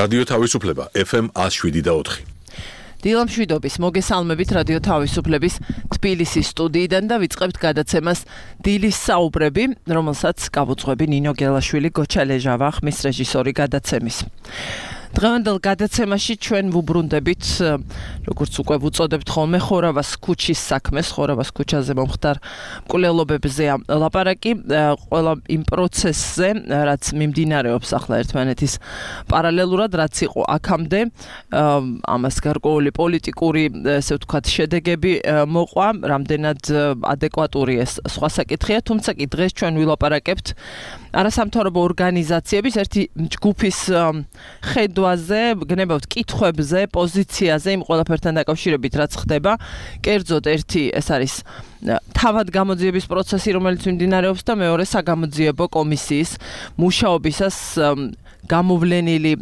რადიო თავისუფლება FM 107.4. დილამშვიდობის მოგესალმებით რადიო თავისუფლების თბილისის სტუდიიდან და ვიწყებთ გადაცემას დილის საუბრები, რომელსაც გავუძღვები ნინო გელაშვილი, გოჩა ლეჟავა, ხმის რეჟისორი გადაცემის. დღევანდელ გადაცემაში ჩვენ ვუბრუნდებით, როგორც უკვე ვუწოდებთ ხოლმე, ხორავას ქუჩის საქმეს, ხორავას ქუჩაზე მომხდარ მკვლელობებზეა ლაპარაკი, ყველა იმ პროცესზე, რაც მიმდინარეობს ახლა ერთმანეთის პარალელურად, რაც იყო აქამდე, ამას გარკვეული პოლიტიკური, ესე ვთქვათ, შედეგები მოყვა, რამდენად ადეკვატური ეს სხვა საკითხია, თუმცა კი დღეს ჩვენ ვილაპარაკებთ არასამთავრობო ორგანიზაციების ერთი ჯგუფის ხედვაზე, გნებავთ კითხვებზე, პოზიციაზე, იმ ყველაფერთან დაკავშირებით, რაც ხდება. კერძოდ ერთი ეს არის თავად გამოძიების პროცესი, რომელიც მიმდინარეობს და მეორე საგამოძიებო კომისიის მუშაობისას გამოვლენილი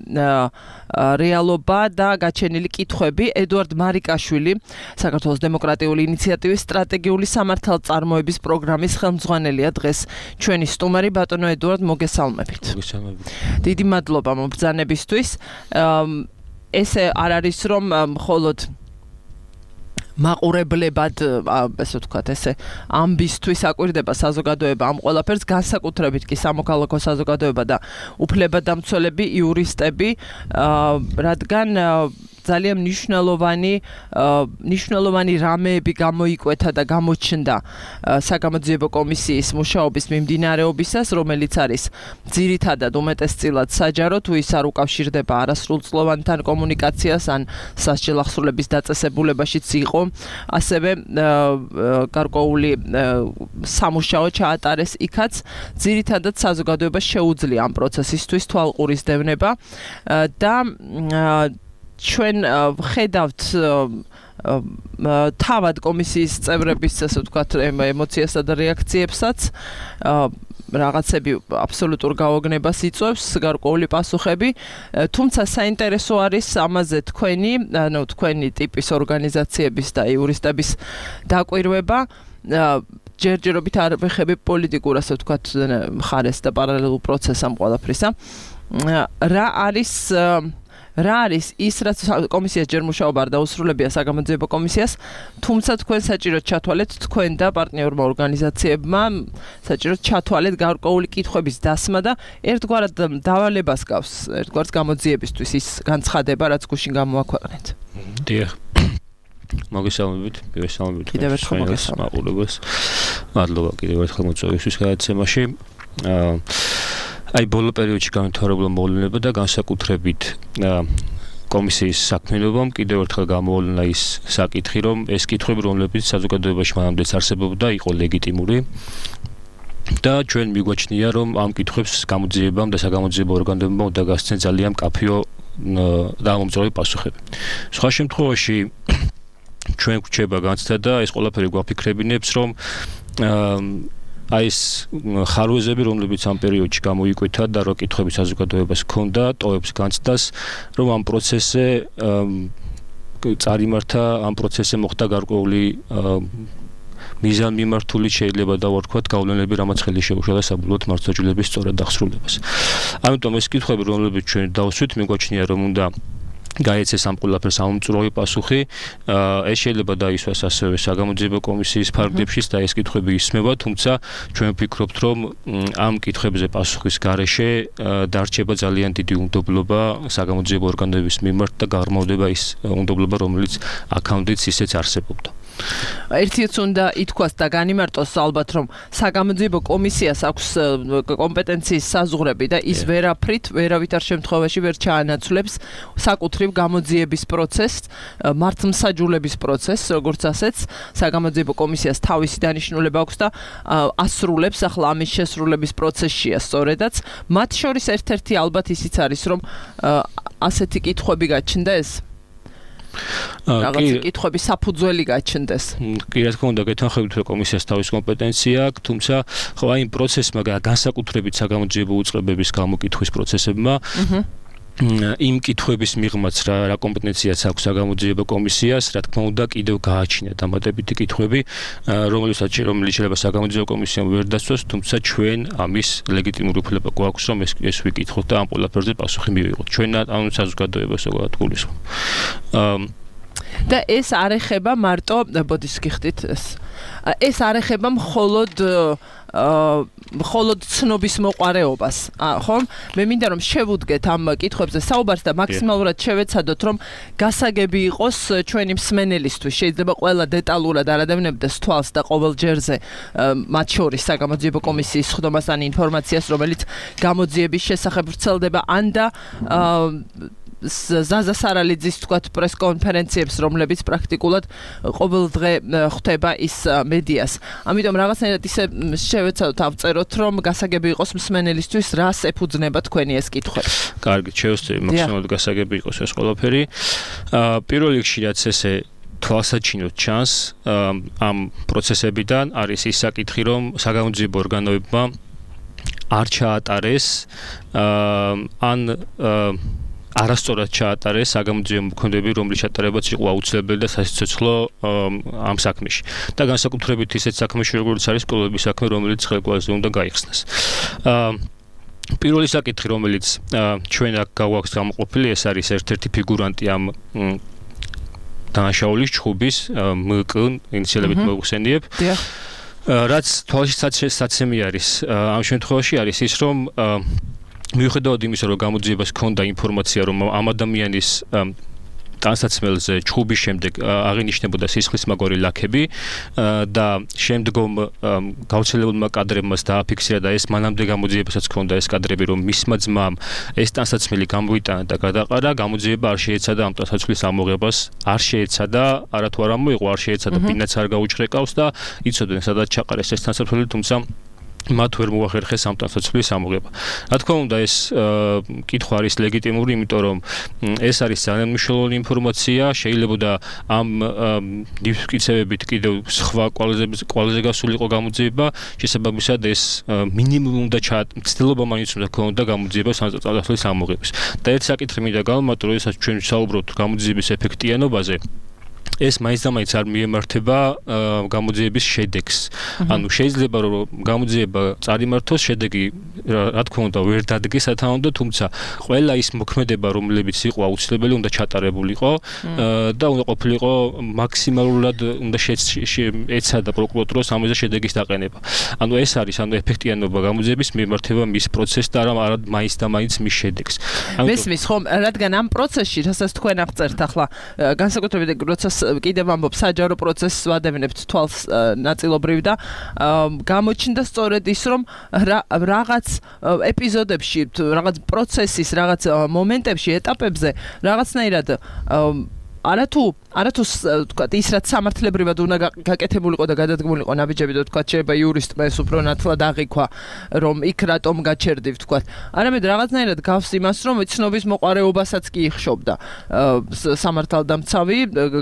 რეალობა და გაჩენილი კითხვები. ედუარდ მარიკაშვილი, საქართველოს დემოკრატიული ინიციატივის სტრატეგიული სამართალწარმოების პროგრამის ხელმძღვანელია დღეს ჩვენი სტუმარი. ბატონო ედუარდ, მოგესალმებით. დიდი მადლობა მობრძანებისთვის. ესე არ არის რომ მხოლოდ მაყურებლებად, ესე ვთქვათ, ესე ამბისთვის აკვირდება საზოგადოება ამ ყველაფერს, განსაკუთრებით კი სამოქალაქო საზოგადოება და უფლებადამცველები, იურისტები, რადგან ძალიან მნიშვნელოვანი რამეები გამოიკვეთა და გამოჩნდა საგამოძიებო კომისიის მუშაობის მიმდინარეობისას, რომელიც არის ძირითადად უმეტესწილად საჯარო, თუ ის არ უკავშირდება არასრულწლოვანთან კომუნიკაციას ან სასჯელ ახსრულების დაწესებულებაშიც იყო, ასევე გარკვეული სამუშაო ჩაატარეს იქაც. ძირითადად საზოგადოებას შეუძლია ამ პროცესისთვის თვალყურისდევნება და ჩვენ ვხედავთ თავად კომისიის წევრების, ასე ვთქვათ, ემოციასა და რეაქციებსაც, რაღაცები აბსოლუტურ გაოგნებას იწვევს, გარკვეული პასუხები, თუმცა საინტერესო არის ამაზე თქვენი ტიპის ორგანიზაციების და იურისტების დაკვირვება. ჯერჯერობით არ ვეხები პოლიტიკურ, ასე ვთქვათ, მხარეს და პარალელურ პროცესს ამ ყველაფრისა. რა არის ის, რაც კომისიას ჯერ მუშაობა არ დაუსრულებია საგამოძიებო კომისიას, თუმცა თქვენ საჭიროდ ჩათვალეთ, თქვენ და პარტნიორმა ორგანიზაციებმა საჭიროდ ჩათვალეთ გარკვეული კითხვების დასმა და ერთგვარად დავალებას გავს, ერთგვარად გამოძიებისთვის ის განცხადება, რაც გუშინ გამოაქვეყნეთ. დიახ. მოგესალმებით, კიდევ ერთხელ მოგესალმებით. მადლობა კიდევ ერთხელ მოწვევისთვის გადაცემაში. აი ბოლო პერიოდში განვითარებულა მოვლენება და განსაკუთრებით კომისიის საქმიანობამ კიდევ ერთხელ გამოვლენა ის საკითხი, რომ ეს კითხვები, რომლებიც საზოგადოებაში მანამდეც არსებობდა, იყო ლეგიტიმური და ჩვენ მიგვაჩნია, რომ ამ კითხვებს გამოძიებამ და საგამოძიებო ორგანოებმა უნდა გასცენ ძალიან მკაფიო და ამომწროვი პასუხები. სხვა შემთხვევაში ჩვენ გვჩება განცდა და ეს ყველაფერი გვაფიქრებინებს, რომ აი ეს ხარვეზები, რომლებიც ამ პერიოდში გამოიკვეთა და რო კითხვები საზოგადოებას ჰქონდა, ტოვებს განცდას, რომ ამ პროცესზე წარიმართა, ამ პროცესზე მოხდა გარკვეული მიზანმიმართული, შეიძლება დავარქვათ, გავლენები, რამაც ხელი შეუშალა საბოლოოდ მართლმსაჯულების სწორად დასრულებას. ამიტომ ეს კითხვები, რომლებიც ჩვენ დავსვით, მიგვაჩნია, რომ უნდა გაეცეს ამ ყველაფერს ამომწურავი პასუხი. ეს შეიძლება დაისვას ასევე საგამოძიებო კომისიის ფარგლებშიც და ეს კითხვები ისმევა, თუმცა ჩვენ ვფიქრობთ, რომ ამ კითხვებზე პასუხის გარეშე დარჩება ძალიან დიდი უნდობლობა საგამოძიებო ორგანოების მიმართ და გაღრმავდება ის უნდობლობა, რომელიც აქამდეც ისეც არსებობდა. ერთიც უნდა ითქვას და განიმარტოს ალბათ, რომ საგამოძიებო კომისიას აქვს კომპეტენციის საზღვრები და ის ვერავითარ შემთხვევაში ვერ ჩაანაცვლებს საკუთრივ გამოძიების პროცესს, მართლმსაჯულების პროცესს, როგორც ასეც საგამოძიებო კომისიას თავისი დანიშნულება აქვს და ასრულებს, ახლა ამის შესრულების პროცესშია სწორედაც. მათ შორის ერთ-ერთი ალბათ ისიც არის, რომ ასეთი კითხვები გაჩნდა ეს რაღაც კითხვების საფუძველი გაჩნდეს. კი, რა თქმა უნდა, გეთანხმებით, რომ კომისიას თავის კომპეტენცია აქვს, თუმცა ხო აი იმ პროცესმა განსაკუთრებით საგამოძიებო უწყებების გამოკითხვის პროცესებმა იმ კითხვების მიღმაც რა კომპეტენციაც აქვს საგამოძიებო კომისიას, რა თქმა უნდა, კიდევ გააჩნია დამატებითი კითხვები, რომელიც შეიძლება საგამოძიებო კომისიამ ვერ დასწოს, თუმცა ჩვენ ამის ლეგიტიმური უფლება გვაქვს, რომ ეს ვიკითხოთ და ამ ყველაფერზე პასუხი მივიღოთ. ჩვენ ამ საზოგადოებას ზოგადად გულისხმობ. და ეს არ ეხება მარტო ბოდის გიხდით ეს არ ეხება მხოლოდ ცნობის მოყარეობას, ხო? მე მინდა რომ შევუდგეთ ამ კითხვებზე საუბარს და მაქსიმალურად შევეცადოთ რომ გასაგები იყოს ჩვენი მსმენელისთვის. შეიძლება ყველა დეტალურად არ ადევნებდეს თვალს და ყოველ ჯერზე მათ შორის საგამოძიებო კომისიის სხდომას ან ინფორმაციას, რომელიც გამოძიების შესახებ ვრცელდება, ან და ზაზა სარალიძის თქვათ პრესკონფერენციებს, რომლებიც პრაქტიკულად ყოველ დღე ხვდება ის მედიას. ამიტომ რაღაცნაირად ისე შევეცადოთ ავწეროთ, რომ გასაგები იყოს მსმენელისთვის, რას ეფუძნება თქვენი ეს კითხვები. კარგი, შევწევი, მაქსიმალურად გასაგები იყოს ეს ყველაფერი. პირველ რიგში რაც ესე თვალსაჩინოდ ჩანს ამ პროცესებიდან არის ის საკითხი, რომ საგამოძიებო ორგანოებმა არ ჩაატარეს ან არასწორად ჩაატარეს საგამოძიებო მოქმედებები, რომლის ჩატარებაც იყო აუცილებელი და სასიცოცხლო ამ საქმეში. და განსაკუთრებით ისეთ საქმეში, როგორც არის სკოლების საქმე, რომელიც ხელგვარზე უნდა გაიხსნას. პირველი საკითხი, რომელიც ჩვენ აქ გვაქვს გამოყოფილი, ეს არის ერთ-ერთი ფიგურანტი ამ დანაშაულის ჩხუბის მკ ინიციალებით მოვხსენიებ. რაც თვალშისაცემი არის ამ შემთხვევაში არის ის, რომ მიუხედავად იმისა, რომ გამოძიებას ჰქონდა ინფორმაცია, რომ ამ ადამიანის ტანსაცმელზე ჩხუბის შემდეგ აღინიშნებოდა სისხლისმაგვარი ლაქები და შემდგომ გავრცელებულმა კადრებმაც დააფიქსირა და ეს მანამდე გამოძიებასაც ჰქონდა ეს კადრები, რომ მისმა ძმამ ეს ტანსაცმელი გამოიტანა და გადაყარა, გამოძიება არ შეეცადა ამ ტანსაცმლის ამოღებას, არ შეეცადა, არათუ არ ამოიღო, არ შეეცადა, ბინაც არ გაუჭრეკავს და იცოდნენ სადაც ჩაყარეს ეს ტანსაცმელი, თუმცა მათ ვერ მოახერხეს ამ ტანსაცმლის ამოღება. რა თქმა უნდა, ეს კითხვა არის ლეგიტიმური, იმიტომ რომ ეს არის ძალიან მნიშვნელოვანი ინფორმაცია, შეიძლება და ამ დისკრიცებებით კიდევ სხვა ყველაზე გასულიყო გამოძიება, შესაბამისად ეს მინიმუმ და ცდილობა მაინც უნდა ქონოდა გამოძიებას ამ ტანსაცმლის ამოღების. და ერთ საკითხი მინდა გავუმატო, როდესაც ჩვენ ვსაუბრობთ გამოძიების ეფექტიანობაზე, ეს მაინც და მაინც არ მიემართება გამოძიების შედეგს. ანუ შეიძლება რომ გამოძიება წარიმართოს, შედეგი რა თქმა უნდა ვერ დადგეს სათანადო, თუმცა ყველა ის მოქმედება, რომლებიც იყო აუცილებელი, უნდა ჩატარებულიყო და უნდა ყოფილიყო მაქსიმალურად უნდა ეცადა პროკურატურას ამაზე შედეგის დაყენება. ანუ ეს არის ეფექტიანობა გამოძიების მიემართება მის პროცესს და არა მაინც და მაინც მის შედეგს. მესმის ხომ, რადგან ამ პროცესში, რასაც თქვენ აღწერთ ახლა, განსაკუთრებით როცა კიდევ ამბობ საჯარო პროცესს ვადევნებთ თვალს ნაწილობრივ და გამოჩნდა სწორედ ის, რომ რაღაც ეპიზოდებში, რაღაც პროცესის, რაღაც მომენტებში, ეტაპებზე რაღაცნაირად არათუ თქვათ ის რაც სამართლებრივად უნდა გაკეთებულიყო და გადადგმულიყო ნაბიჯები და თქვათ შეიძლება იურისტმა ეს უფრო ნათლად აღიქვა რომ იქ რატომ გაჩერდი თქვათ არამედ რაღაცნაირად გავს იმას რომ ცნობის მოყარეობასაც კი იხშობდა სამართალდამცავი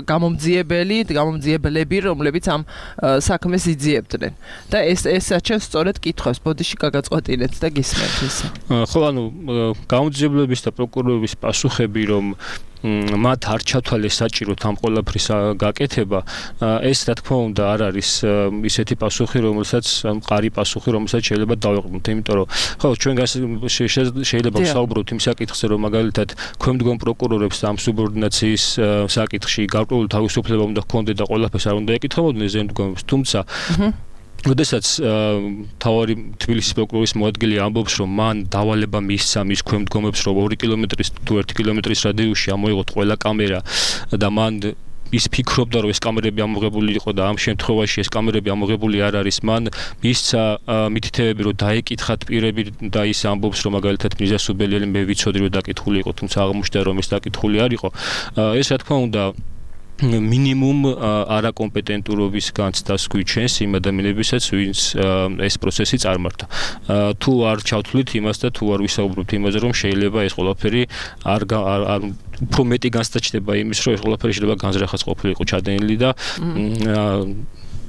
გამომძიებლები რომლებიც ამ საქმეს იძიებდნენ და ეს საჩვენს სწორედ კითხვებს ბოდიში გაგაწყვეტინეთ და გისმენთ ისე ხო ანუ გამომძიებლების და პროკურორების პასუხები რომ მათ არ ჩათვალეს საჭიროდ ამ ყველაფრის გაკეთება ეს რა თქმა უნდა არ არის ისეთი პასუხი რომელსაც მყარი პასუხი რომელსაც შეიძლება დავეყრდნოთ იმიტომ რომ ხო ჩვენ შეიძლება ვსაუბროთ იმ საკითხზე რომ მაგალითად ქვემდგომ პროკურორებს ამ სუბორდინაციის საკითხში გარკვეული თავისუფლება უნდა ჰქონდეთ და ყველაფერს არ უნდა ეკითხებოდნენ ზემდგომებს თუმცა როდესაც თავარი თბილისის პროკურორის მოადგილე ამბობს რომ მან დავალება მისცა მის ქვემდგომებს რომ 2 კილომეტრის თუ 1 კილომეტრის რადიუსში ამოიღოთ ყველა კამერა და მან ის ფიქრობდა რომ ეს კამერები ამოღებული იყო და ამ შემთხვევაში ეს კამერები ამოღებული არ არის მან მისცა მითითებები რომ დაეკითხათ პირები და ის ამბობს რომ მაგალითად მიზა სუბელიელი მე ვიცოდი რომ დაკითხული იყო თუმცა აღმოჩნდა რომ ეს დაკითხული არ იყო ეს რა თქმა უნდა minimum არაკომპეტენტურობის განცდას გვიჩენს იმ ადამიანებისაც ვინც ეს პროცესი წარმართა. თუ არ ჩავთვლით იმას და თუ არ ვისაუბრებთ იმაზე რომ შეიძლება ეს ყველაფერი არ უფრო მეტი განცდა ჩნდება იმის რომ ეს ყველაფერი შეიძლება განზრახած ყოფილიყო ჩადენილი და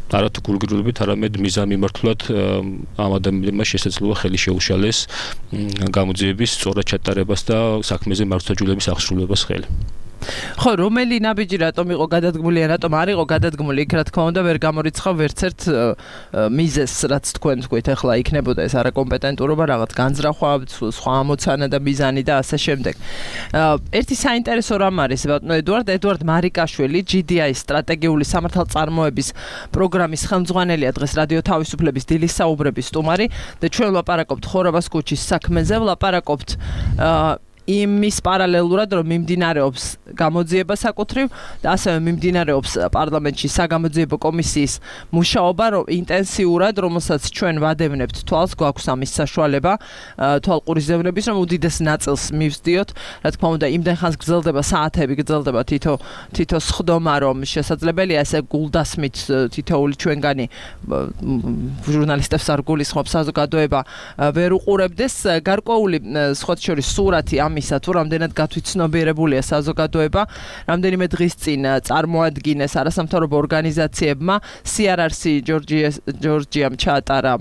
არათუ გულგრილობით, არამედ მიზანმიმართულად ამ ადამიანმა შესაძლოა ხელი შეუშალეს გამოძიების სწორად ჩატარებას და საქმეზე მართლმსაჯულების აღსრულებას ხელი. ხო, რომელი ნაბიჯი რატომ იყო გადადგმული, რატომ არ იყო გადადგმული, იქ რა თქმა უნდა ვერ გამორიცხავ ვერცერთ მიზეზს, რაც თქვენ თქვით, ახლა იქნებოდა ეს არაკომპეტენტურობა, რაღაც განზრახვა, სხვა ამოცანა და მიზანი და ასე შემდეგ. ერთი საინტერესო რამ არის, ბატონო ედუარდ მარიკაშვილი, GDI-ის სტრატეგიული სამართალწარმოების პროგრამის ხელმძღვანელია დღეს რადიო თავისუფლების დილის საუბრების სტუმარი და ჩვენ ვლაპარაკობთ ხორაბას ქუჩის საქმეზე, ვლაპარაკობთ იმის პარალელურად რომ მიმდინარეობს გამოძიება საკუთრივ და ასევე მიმდინარეობს პარლამენტში საგამოძიებო კომისიის მუშაობა რომ ინტენსიურად რომელსაც ჩვენ ვადევნებთ თვალს გვაქვს ამის საშუალება თვალყურისდევნების რომ უდიდეს ნაწილს მივსდიოთ რა თქმა უნდა იმდენ ხანს გრძელდება საათები გრძელდება თითო სხდომა რომ შესაძლებელია ესე გულდასმით თითოეული ჩვენგანი ჟურნალისტებს არ გულისხმობს საზოგადოება ვერ უყურებდეს გარკვეული სხვა შორის სურათი ამისა თუ რამდენად გათვითცნობიერებულია საზოგადოება რამდენიმე დღის წინ წარმოადგინეს არასამთავრობო ორგანიზაციებმა CRRC ჯორჯიამ ჩაატარა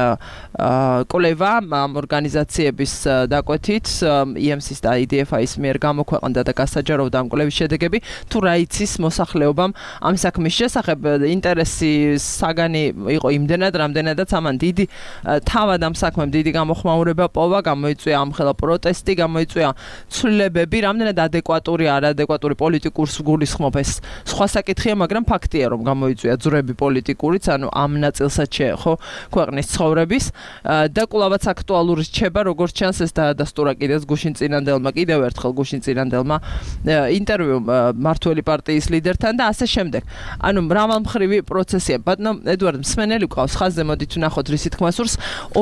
კვლევა ამ ორგანიზაციების დაკვეთით EMC-ის და IDFI-ის მიერ გამოქვეყნდა და გასაჯაროვდა ამ კვლევის შედეგები თუ რა იცის მოსახლეობამ ამ საქმის შესახებ ინტერესი საგანი იყო იმდენად რამდენადაც ამან დიდი თავად ამ საქმემ დიდი გამოხმაურება პოვა გამოიწვია ამხელა პროტესტი გამოიწვია ცვლილებები რამდენად ადეკვატური არადეკვატური პოლიტიკურს გულისხმობ ეს სხვა საკითხია მაგრამ ფაქტია რომ გამოიწვია ძვრები პოლიტიკურიც ანუ ამ ნაწილსაც შეეხო ქვეყნის ცხოვრების და კვლავაც აქტუალური რჩება როგორც ჩანს ეს დაადასტურა კიდეც გუშინწინანდელმა კიდევ ერთხელ გუშინწინანდელმა ინტერვიუ მართველი პარტიის ლიდერთან და ასე შემდეგ ანუ მრავალმხრივი პროცესია ბატონო ედუარდ მსმენელი ყავს ხაზზე მოდით ვნახოთ რისი თქმა სურს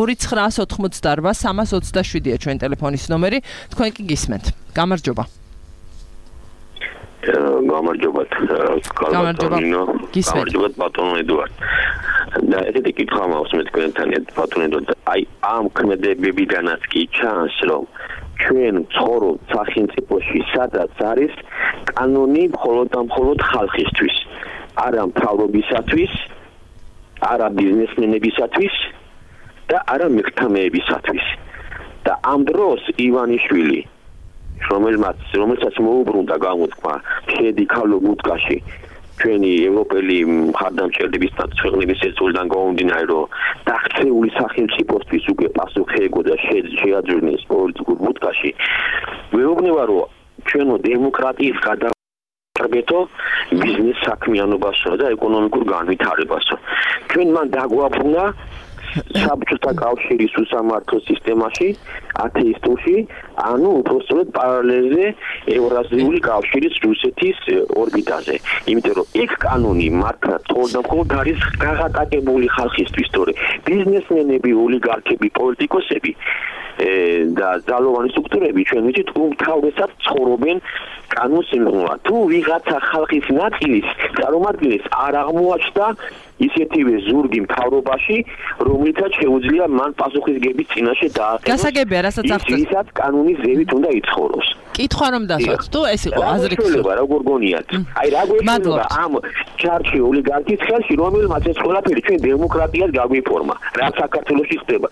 2988 327-ია ჩვენ ტელეფონის ნომერი თქვენ კი გისმენთ გამარჯობა გამარჯობა ბატონო ედუარდ და ესეთი კითხვა მაქვს მე თქვენთან ბატონო ედუარდ აი ამ ქმედებებიდანაც კი ჩანს რომ ჩვენ ცხოვრობთ სახელმწიფოში სადაც არის კანონი მხოლოდ და მხოლოდ ხალხისთვის არა მთავრობისათვის არა ბიზნესმენებისათვის და არა მიღთამეებისათვის და ამ დროს ივანიშვილი რომელსაც მოუბრუნდა გამოთქმა შედი ქალო ბუდკაში ჩვენი ევროპელი მხარდამჭერების ქვეყნების ერთგულიდან გამომდინარე რომ დაქცეული სახელმწიფოსთვის უკვე პასუხი ეგო და შეაძვირნეს პოლიტიკურ ბუდკაში ვეუბნება რომ ჩვენო დემოკრატიის გადაარბეთო ბიზნეს საქმიანობასო და ეკონომიკურ განვითარებასო ჩვენ მან დაგვაფუნა საბჭოთა კავშირის უსამართლო სისტემაში ათეისტურში ანუ უბრალოდ პარალელზე ევრაზიული კავშირის რუსეთის ორბიტაზე იმიტომ რომ იქ კანონი მართლა თორდამხოლოდ არის გაღატაკებული ხალხისთვის თორე ბიზნესმენები ოლიგარქები პოლიტიკოსები და ძალოვანი სტრუქტურები ჩვენ ვიცით უმთავრესად ცხოვრობენ კანონს იმღვრა თუ ვიღაცა ხალხის ნაწილის წარმომადგენლის არ აღმოაჩნდა ისეთივე ზურგი მთავრობაში რომელიცაც შეუძლია მან პასუხისგების წინაშე დაახერხოს გასაგებია რასაც აღწერთ ისაც კანონის ზევით უნდა იცხოვროს კითხვა რომ დასვათ თუ ეს იყო აზრი როგორ გონიათ აი რა გვეშლება ამ ჩარჩი ოლიგარქის ხელში რომელმაც ეს ყველაფერი ჩვენ დემოკრატიას გაგვიფორმა რა საქართველოში ხდება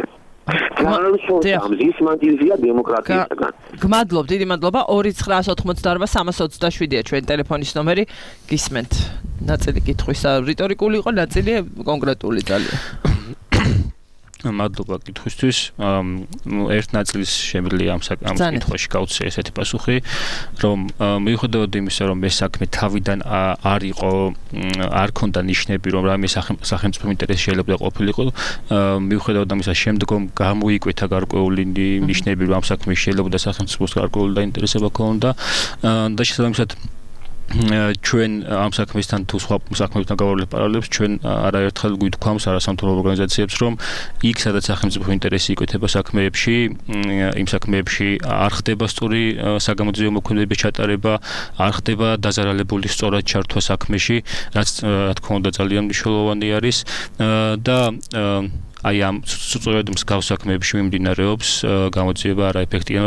ის მანძილზია დემოკრატიისგან. გმადლობ, დიდი მადლობა. 2988 327-ია ჩვენ ტელეფონის ნომერი. გისმენთ. ნაწილი კითხვისა რიტორიკული იყო, ნაწილი კონკრეტული ძალიან. მადლობა კითხვისთვის. ერთ ნაწილის შემიძლია ამ კითხვაში გავუცე ესეთი პასუხი, რომ მიუხედავად იმისა, რომ ეს საქმე თავიდან არ ქონდა ნიშნები, რომ რამე სახელმწიფო ინტერესი შეიძლება ყოფილიყო, მიუხედავად ამისა, შემდგომ გამოიკვეთა გარკვეული ნიშნები, რომ ამ საქმეში შეიძლება სახელმწიფოს გარკვეული დაინტერესება ქონდა და შესაბამისად ჩვენ ამ საქმესთან თუ სხვა საქმეებთან გავავლენთ პარალელებს ჩვენ არაერთხელ გვითქვამს არასამთავრობო ორგანიზაციებს რომ იქ სადაც სახელმწიფო ინტერესი იკვეთება საქმეებში იმ საქმეებში არ ხდება სწორი საგამოძიებო მოქმედებების ჩატარება არ ხდება დაზარალებული სწორად ჩართვა საქმეში რაც რა თქმა უნდა ძალიან მნიშვნელოვანი არის და აი ამ სწორედ მსგავს საქმეებში მიმდინარეობს გამოძიება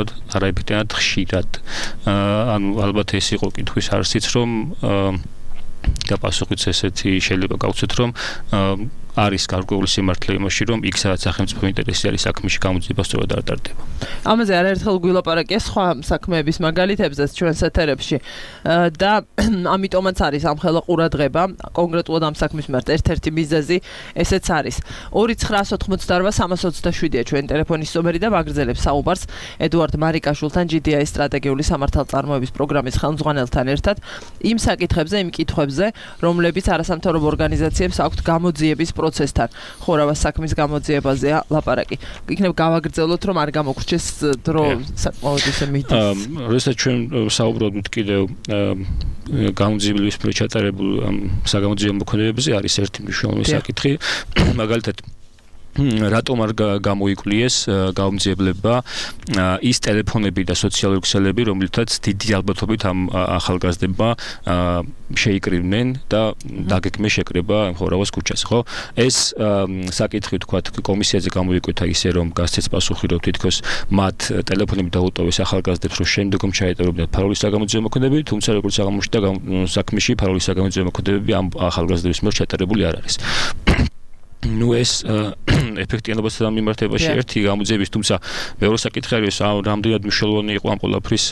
არაეფექტიანად ხშირად. ანუ ალბათ ეს იყო კითხვის არსიც, რომ და პასუხიც ესეთი შეიძლება გავცეთ, რომ არის გარკვეული სიმართლე იმაში, რომ იქ სადაც სახელმწიფო ინტერესი არის საქმეში გამოძიება სწორად არ ტარდება. ამაზე არაერთხელ გვილაპარაკია სხვა საქმეების მაგალითებზეც ჩვენს ეთერებში და ამიტომაც არის ამ ხელა ყურადღება კონკრეტულად ამ საქმის მიმართ ერთ-ერთი მიზეზი ესეც არის 2988327-ია ჩვენი ტელეფონის ნომერი და ვაგრძელებს საუბარს ედუარდ მარიკაშვილთან GDI სტრატეგიული სამართალწარმოების პროგრამის ხელმძღვანელთან ერთად იმ საკითხებზე, იმ კითხვებზე, რომლებიც არასამთავრობო ორგანიზაციებს აქვთ გამოძიების პროცესთან. ხორავას საქმის გამოძიებაზეა ლაპარაკი. იქნებ გავაგრძელოთ, რომ არ გამოგრჩეს დრო საკმაოდ ისე მიდის. როდესაც ჩვენ საუბრობთ კიდევ გამოძიების პროცესში ჩატარებულ საგამოძიებო მოქმედებებზე არის ერთი მნიშვნელოვანი საკითხი, მაგალითად რატომ არ გამოიკვლიეს გამომძიებლებმა ის ტელეფონები და სოციალური ქსელები, რომლითაც დიდი ალბათობით ამ ახალგაზრდებმა შეიკრივნენ და დაგეგმეს შეკრება ხორავას ქუჩაზე, ხო? ეს საკითხი თქვათ კომისიაზე გამოიკვეთა ისე, რომ გასცეს პასუხი, რომ თითქოს მათ ტელეფონები დაუტოვეს ახალგაზრდებს, რომ შემდგომ ჩაეტარებინათ ფაროლის საგამოძიებო მოქმედებები, თუმცა როგორც აღმოჩნდა საქმეში ფაროლის საგამოძიებო მოქმედებები ამ ახალგაზრდების მიერ ჩატარებული არ არის. ნუ ეს ეფექტიანობასთან მიმართებაში ერთი გამოძიების, თუმცა მეორე საკითხი არის რამდენად მნიშვნელოვანი იყო ამ ყველაფრის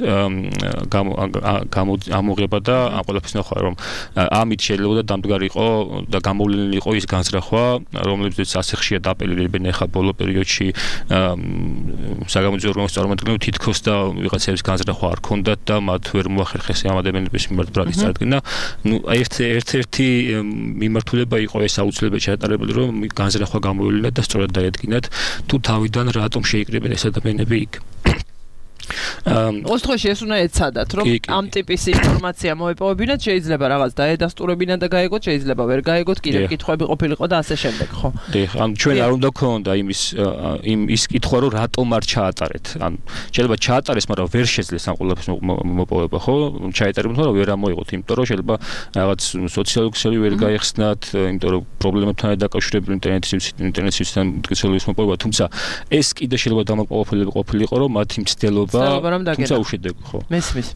ამოღება და ამ ყველაფრის ნახვა, რომ ამით შეიძლება დამდგარიყო და გამოვლენილი იყო ის განზრახვა, რომლებზეც ასე ხშირად აპელირებენ ახლა ბოლო პერიოდში საგამოძიებო ორგანოს წარმომადგენლები თითქოს და ვიღაცების განზრახვა არ ქონდათ და მათ ვერ მოახერხეს ამ ადამიანების მიმართ ბრალის წარდგენა. ნუ ერთ-ერთი მიმართულება იყო ეს აუცილებლად ჩატარებული, რომ განზრახვა გამოვლინათ და სწორად დაედგინათ თუ თავიდან რატომ შეიკრიბნენ ეს ადამიანები იქ. ოსტღოში ეს უნდა ეცადათ, რომ ამ ტიპის ინფორმაცია მოეპოვებინათ, შეიძლება რაღაც დაედასტურებინათ და გაეგოთ, შეიძლება ვერ გაეგოთ, კიდევ კითხვები ყოფილიყო და ასე შემდეგ, ხო? დიახ, ან ჩვენ არ უნდა გქონდა ის კითხვა, რომ რატომ არ ჩაატარეთ. ან შეიძლება ჩაატარეს, მაგრამ ვერ შეძლეს ამ ყველაფრის მოპოვება, ხო? ჩაეტარებინათ, მაგრამ ვერ ამოიღოთ, იმიტომ რომ შეიძლება რაღაც სოციალური ქსელი ვერ გაიხსნათ, იმიტომ რომ პრობლემებთან დაკავშირებული ინტერნეტისთან მტკიცებულის მოპოვება, თუმცა ეს კიდე შეიძლება დამაკმაყოფილებელი ყოფილიყო, რომ მათი მცდელობა თუმცა უშედეგო, ხო? მესმის.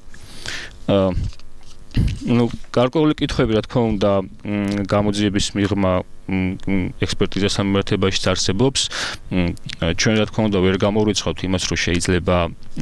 ნუ გარკვეული კითხვები რა თქმა უნდა გამოძიების მიღმა ექსპერტიზასთან მიმართებაშიც არსებობს. ჩვენ რა თქმა უნდა ვერ გამოვრიცხავთ იმას, რომ შეიძლება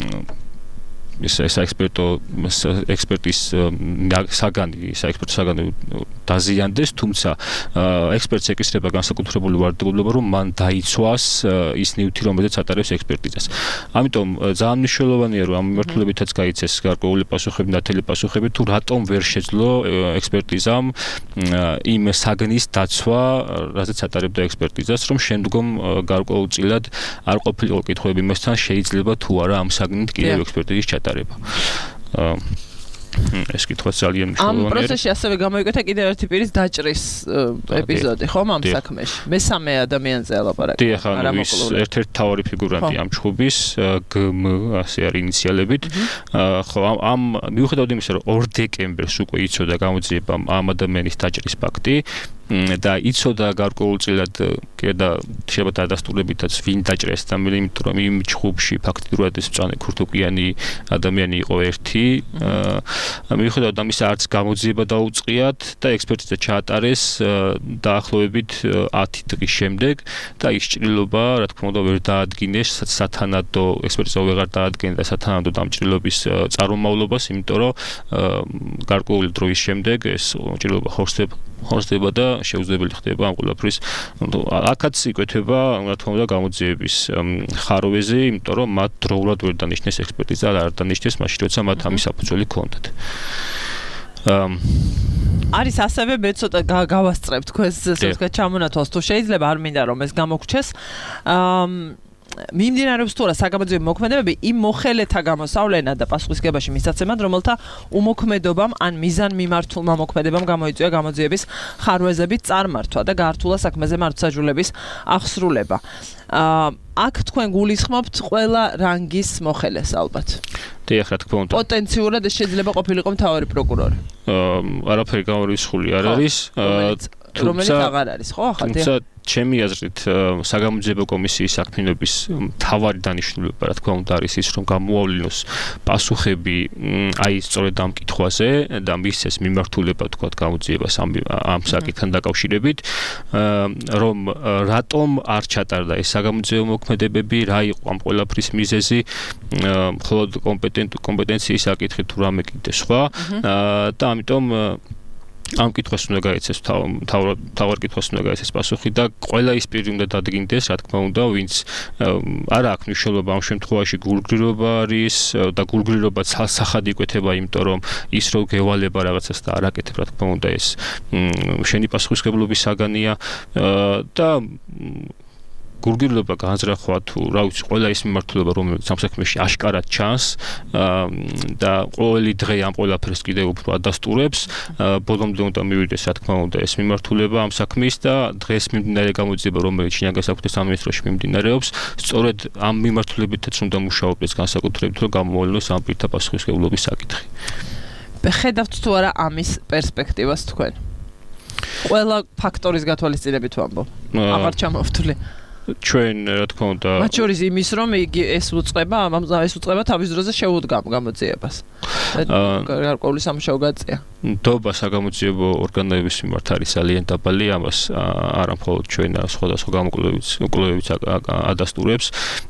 ექსპერტის საგანი დაზიანდეს, თუმცა ექსპერტს ეკისრება განსაკუთრებული ვარდებლობა, რომ მან დაიცვას ის ნივთი, რომელიც ატარებს ექსპერტიზას. ამიტომ ძალიან მნიშვნელოვანია, რომ ამ მიმართულებითაც გაიცეს გარკვეული პასუხები, ნათელი პასუხები, თუ რატომ ვერ შეძლო ექსპერტიზამ იმ საგნის დაცვა, რაზეც ატარებდა ექსპერტიზას, რომ შემდგომ გარკვეულწილად არ ყოფილიყო კითხვები იმასთან, შეიძლება თუ არა ამ საგნით კიდევ ექსპერტიზის ჩატარება. ეს კითხვა ძალიან მნიშვნელოვანია. ამ პროცესში ასევე გამოიკვეთა კიდევ ერთი პირის დაჭრის ეპიზოდი, ხომ ამ საქმეში. მესამე ადამიანზე ლაპარაკი. დიახ, ის ერთ-ერთი მთავარი ფიგურანტი ამ ჩხუბის, GM ასე არის ინიციალებით. ხო, ამ მიუხედავად იმისა, რომ 2 დეკემბერს უკვე იცოდა გამოძიება ამ ადამიანის დაჭრის ფაქტი, და იცოდა გარკვეულწილად და შეიძლება დადასტურებითაც ვინ დაჭრეს და იმიტომ რომ იმ ჩხუბში ფაქტიურად ეს მწვანე ქურთუკიანი ადამიანი იყო ერთი. მიუხედავად ამისა არც გამოძიება დაუწყიათ და ექსპერტიზა ჩაატარეს დაახლოებით 10 დღის შემდეგ და ის ჭრილობა რა თქმა უნდა ვერ დაადგინეს სათანადო ექსპერტიზა ვეღარ დაადგენდა სათანადო დამჭრილობის წარმომავლობას, იმიტომ რომ გარკვეული დროის შემდეგ ეს ჭრილობა ხორცდება და შეუძლებელი ხდება ამ ყველაფრის. აქაც იკვეთება რა თქმა უნდა გამოძიების ხაროვეზე, იმიტომ რომ მათ დროულად ვერ დანიშნეს ექსპერტიზა, არ დანიშნეს მაშინ, როცა მათ ამის საფუძველი ჰქონდათ. არის ასევე მე ცოტა გავასწრებ თქვენს ზოგადად ჩამონათვალს, თუ შეიძლება არ მინდა რომ ეს გამოგრჩეს. მიმდინარეობს თუ არა საგამოძიებო მოქმედებები იმ მოხელეთა გამოსავლენა და პასუხისგებაში მისაცემად, რომელთა უმოქმედობამ ან მიზანმიმართულმა მოქმედებამ გამოიწვია გამოძიების ხარვეზებით წარმართვა და გაართულა საქმეზე მართვსაჯულების აღსრულება. აქ თქვენ გულისხმობთ ყველა რანგის მოხელეს ალბათ. დიახ, რა თქმა უნდა. პოტენციურად ეს შეიძლება ყოფილიყო მთავარი პროკურორი. არაფერი გამორიცხული არ არის. რომელიც აღარ არის, ხო, ახლა? თუმცა ჩემი აზრით საგამოძიებო კომისიის საქმიანობის მთავარი დანიშნულება, რა თქმა უნდა, არის ის, რომ გამოავლინოს პასუხები აი სწორედ ამ კითხვაზე და მისცეს მიმართულება, თქვათ, გამოძიებას ამ საკითხთან დაკავშირებით, რომ რატომ არ ჩატარდა ეს საგამოძიებო მოქმედებები, რა იყო ამ ყველაფრის მიზეზი, მხოლოდ კომპეტენციის საკითხი თუ რამე კიდე სხვა და ამიტომ ამ კითხვას უნდა გაეცეს თავარ კითხვას უნდა გაეცეს პასუხი და ყველა ის პირი უნდა დადგინდეს, რა თქმა უნდა, ვინც არ აქვს მნიშვნელობა ამ შემთხვევაში გულგრილობა არის და გულგრილობა ცალსახად იკვეთება, იმიტომ რომ ის რო გევალება რაღაცას და არ აკეთებ, რა თქმა უნდა, ეს შენი პასუხისმგებლობის საგანია და გულგრილობა განზრახვა თუ რა ვიცი ყველა ის მიმართულება რომელიც ამ საქმეში აშკარად ჩანს და ყოველი დღე ამ ყველაფერს კიდევ უფრო ადასტურებს ბოლომდე უნდა მივიდეს რა თქმა უნდა ეს მიმართულება ამ საქმის და დღეს მიმდინარე გამოძიება რომელიც შინაგან გასაფრთხის სამინისტროში მიმდინარეობს სწორედ ამ მიმართულებითაც უნდა მუშაობდეს განსაკუთრებით რომ გამოავლინოს ამ პირთა პასუხისმგებლობის საკითხი. ხედავთ თუ არა ამის პერსპექტივას თქვენ? ყველა ფაქტორის გათვალისწინებით ვამბობ. აღარ ჩამოვთვლი. ჩვენ რა თქმა უნდა მათ შორის იმის რომ იგი ეს უწყება თავის დროზე შეუდგამ გამოძიებას. გარკვეული სამუშაო გაწია. ნდობა საგამოძიებო ორგანოების მიმართ არის ძალიან დაბალი, ამას არა მხოლოდ ჩვენ სხვადასხვა გამოკვლევებიც ადასტურებს.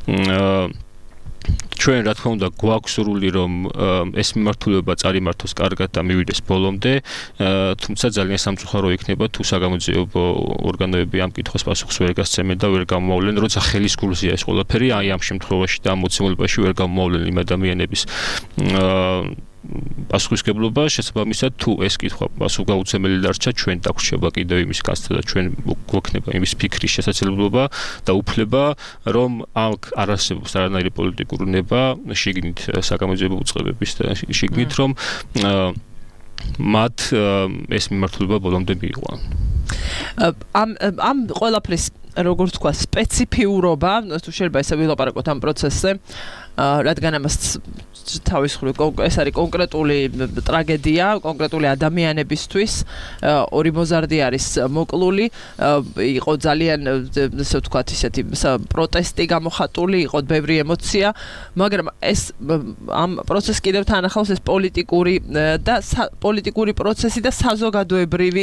ჩვენ რა თქმა უნდა გვაქვს სურვილი რომ ეს მიმართულება წარიმართოს კარგად და მივიდეს ბოლომდე, თუმცა ძალიან სამწუხარო იქნება თუ საგამოძიებო ორგანოები ამ კითხვის პასუხს ვერ გასცემენ და ვერ გამოავლენ, როცა ხელის გულზეა ეს ყველაფერი, აი ამ შემთხვევაში და ამ მოცემულებაში ვერ გამოავლენ იმ ადამიანების პასუხისმგებლობა, შესაბამისად თუ ეს კითხვა პასუხგაუცემელი დარჩა, ჩვენ დაგვრჩება კიდევ იმის გასცდა და ჩვენ გვექნება იმის ფიქრის შესაძლებლობა და უფლება, რომ აქ არ არსებობს არანაირი პოლიტიკური ნება, შიგნით საგამოძიებო უწყებების და შიგნით რომ მათ ეს მიმართულება ბოლომდე მიიღონ. ამ ყველაფრის როგორც თქვა სპეციფიურობა, თუ შეიძლება ესე ვილაპარაკოთ ამ პროცესზე, რადგან ამას თავის მხრივ ეს არის კონკრეტული ტრაგედია, კონკრეტული ადამიანებისთვის, ორი მოზარდი არის მოკლული, იყო ძალიან ესე ვთქვათ ისეთი პროტესტი გამოხატული, იყო ბევრი ემოცია, მაგრამ ეს ამ პროცესს კიდევ თან ახლავს ეს პოლიტიკური პროცესი და საზოგადოებრივი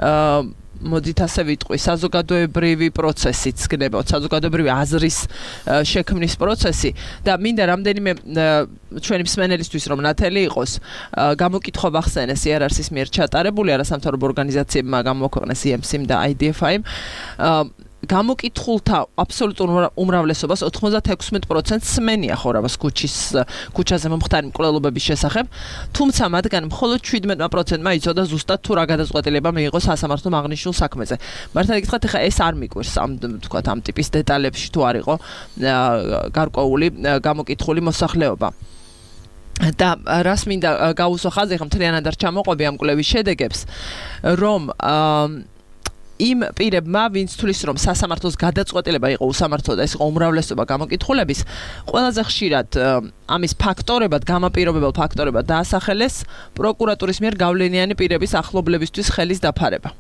მოდით ასე ვიტყვი, საზოგადოებრივი პროცესიც გნებავთ, საზოგადოებრივი აზრის შექმნის პროცესი და მინდა რამდენიმე ჩვენი მსმენელისთვის რომ ნათელი იყოს, გამოკითხვა ვახსენეს IRRC-ის მიერ ჩატარებული არასამთავრობო ორგანიზაციებმა გამოქვეყნეს EMC-მ და IDFI-მ გამოკითხულთა აბსოლუტურ უმრავლესობას 96% სმენია ხორავას ქუჩაზე მომხდარი მკვლელობების შესახებ, თუმცა მათგან მხოლოდ 17%-მა იცოდა ზუსტად თუ რა გადაწყვეტილება მიიღო სასამართლომ აღნიშნულ საქმეზე. მართალი გითხრათ, ეხლა ეს არ მიგვირს თქვათ ამ ტიპის დეტალებში თუ არ იყო გარკვეული გამოკითხული მოსახლეობა. და რას მინდა გაუსვა ხაზი, ეხლა მთლიანად არ ჩამოყვები ამ კვლევის შედეგებს, რომ იმ პირებმა, ვინც თulis რომ სასამართლოს გადაწყვეტილება იყო უსამართლო და ეს იყო უმრავლესობა გამოკითხულების, ყველაზე ხშირად ამის ფაქტორებად, გამაპირობებელ ფაქტორებად დაასახელეს პროკურატურის მიერ გავლენიანი პირების ახლობლებისთვის ხელის დაფარება.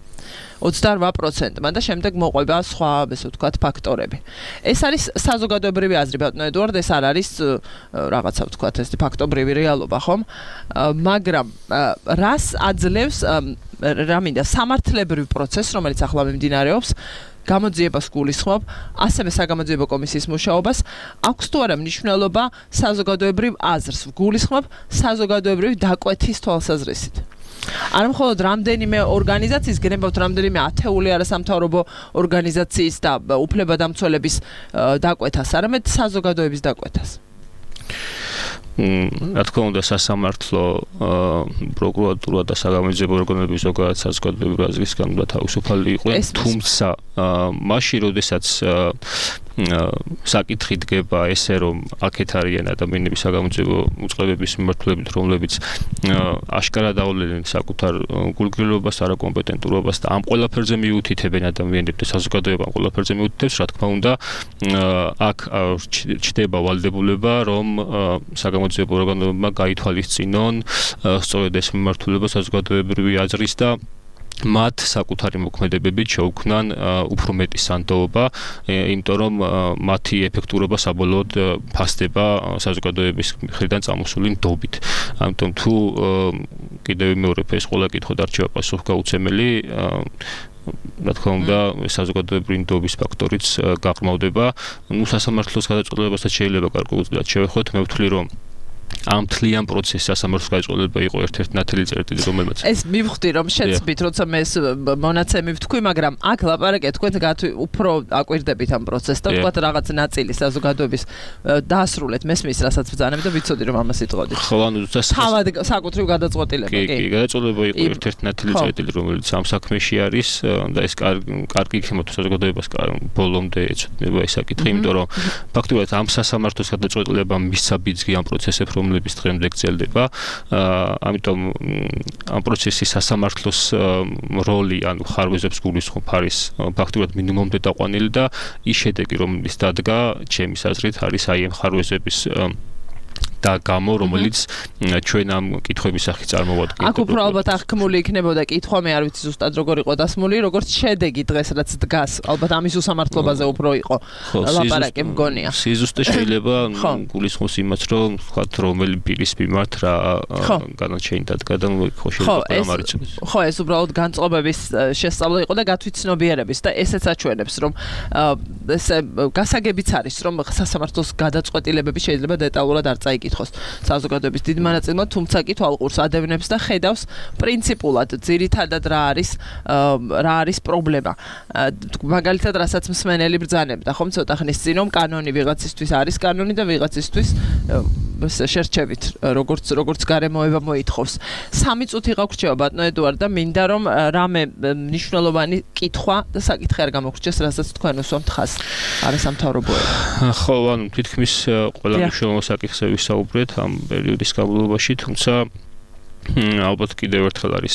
28%-მა და შემდეგ მოყვება სხვა, ესე ვთქვათ, ფაქტორები. ეს არის საზოგადოებრივი აზრი, ბატონო ედუარდ, ეს არ არის რაღაცა ვთქვათ, ეს ფაქტობრივი რეალობა, ხომ? მაგრამ რას აძლევს რა მინდა სამართლებრივ პროცესს, რომელიც ახლა მიმდინარეობს, გამოძიებას გულისხმობ, ასევე საგამოძიებო კომისიის მუშაობას, აქვს თუ არა მნიშვნელობა საზოგადოებრივ აზრს, გულისხმობ საზოგადოებრივი დაკვეთის თვალსაზრისით. არა მხოლოდ რამდენიმე ორგანიზაციის, გნებავთ რამდენიმე ათეული არასამთავრობო ორგანიზაციის და უფლებადამცველების დაკვეთას, არამედ საზოგადოების დაკვეთას. რა თქმა უნდა სასამართლო, პროკურატურა და საგამოძიებო ორგანოები ზოგადად საზოგადოებრივი აზრისგან უნდა თავისუფალი იყვნენ, თუმცა მაშინ, როდესაც საკითხი დგება ესე, რომ აქეთ არიან ადამიანები საგამოძიებო უწყებების მიმართულებით, რომლებიც აშკარად აავლენენ საკუთარ გულგრილობას, არაკომპეტენტურობას და ამ ყველაფერზე მიუთითებენ ადამიანებს და საზოგადოება ამ ყველაფერზე მიუთითებს, რა თქმა უნდა, აქ ჩდება ვალდებულება, რომ საგამოძიებო ორგანოებმა გაითვალისწინონ სწორედ ეს მიმართულება საზოგადოებრივი აზრის და მათ საკუთარი მოქმედებებით შეუქმნან უფრო მეტი სანდოობა, იმიტომ რომ მათი ეფექტურობა საბოლოოდ ფასდება საზოგადოების მხრიდან წამოსული ნდობით. ამიტომ თუ კიდევ მეორე ეს ყველა კითხვა დარჩება პასუხგაუცემელი, რა თქმა უნდა, საზოგადოებრივი ნდობის ფაქტორიც გაღრმავდება. სასამართლოს გადაწყვეტილებასაც შეიძლება გარკვეულწილად შევეხოთ, მე ვთვლი რომ ამ თლიან პროცესს სასამართლოს გადაწყვეტილება იყო ერთ-ერთი ნათელი წერტილი, რომელმაც ეს მივხვდი რომ შეცდით, როცა მე მონაცემი ვთქვი, მაგრამ აქ ლაპარაკეთ თქვენ უფრო აკვირდებით ამ პროცესს და თქვათ რაღაც ნაწილი საზოგადოების დაასრულეთ მესმის, რასაც ბრძანებ და ვიცოდი რომ ამას იტყოდით. ხო, ანუ თავად საკუთრივ გადაწყვეტილება, კი, გადაწყვეტილება იყო ერთ-ერთი ნათელი წერტილი, რომელიც ამ საქმეში არის და ეს კარგი იქნება საზოგადოებას ბოლომდე ეცოდინება ეს საკითხი, იმიტომ რომ ფაქტობრივად ამ სასამართლოს გადაწყვეტილება მისცა ბიძგი ამ პროცესებს რომლების დღემდე გრძელდება. ამიტომ ამ პროცესის სასამართლოს როლი, ანუ ხარვეზებს გულისხმობ არის ფაქტობრივად მინიმუმდე დაყვანილი და ის შედეგი, რომელიც დადგა, ჩემის აზრით, არის აი ამ ხარვეზების და გამო, რომელიც ჩვენ ამ კითხვების სახით წარმოვადგენთ. აქ უფრო ალბათ აღქმული იქნებოდა კითხვა, მე არ ვიცი ზუსტად როგორ იყო დასმული, როგორც შედეგი დღეს რაც დგას, ალბათ ამის უსამართლობაზე უფრო იყო ლაპარაკი მგონია. სიზუსტე შეიძლება გულისხმობს იმას, რომ ვთქვათ, რომელი პირის მიმართ რა განაჩენი დადგა და ხო შეიძლება ყველამ არ იცოდეს. ხო, ეს უბრალოდ განწყობების შესწავლა იყო და გათვითცნობიერების და ესეც აჩვენებს, რომ ესე გასაგებიც არის, რომ სასამართლოს გადაწყვეტილებები შეიძლება დეტალურად არ წაიკითხოს საზოგადოების დიდ მონაწილეობა, თუმცა კი თვალყურს ადევნებს და ხედავს პრინციპულად ძირითადად რა არის პრობლემა. მაგალითად, რასაც მსმენელი ბრძანებდა, ხომ ცოტა ხნის წინ რომ კანონი ვიღაცისთვის არის კანონი და ვიღაცისთვის შერჩევით, როგორც გარემოება მოითხოვს. 3 წუთი გაგვრჩება ბატონო ედუარდ და მინდა რომ რამე მნიშვნელოვანი კითხვა და საკითხი არ გამოგრჩეს, რასაც თქვენ უსვამთ ხაზს. არასამთავრობოება. ხო, ანუ თითქმის ყველა მნიშვნელოვან საკითხზე ვისაუბრეთ ამ პერიოდის განმავლობაში, თუმცა ალბათ კიდევ ერთხელ არის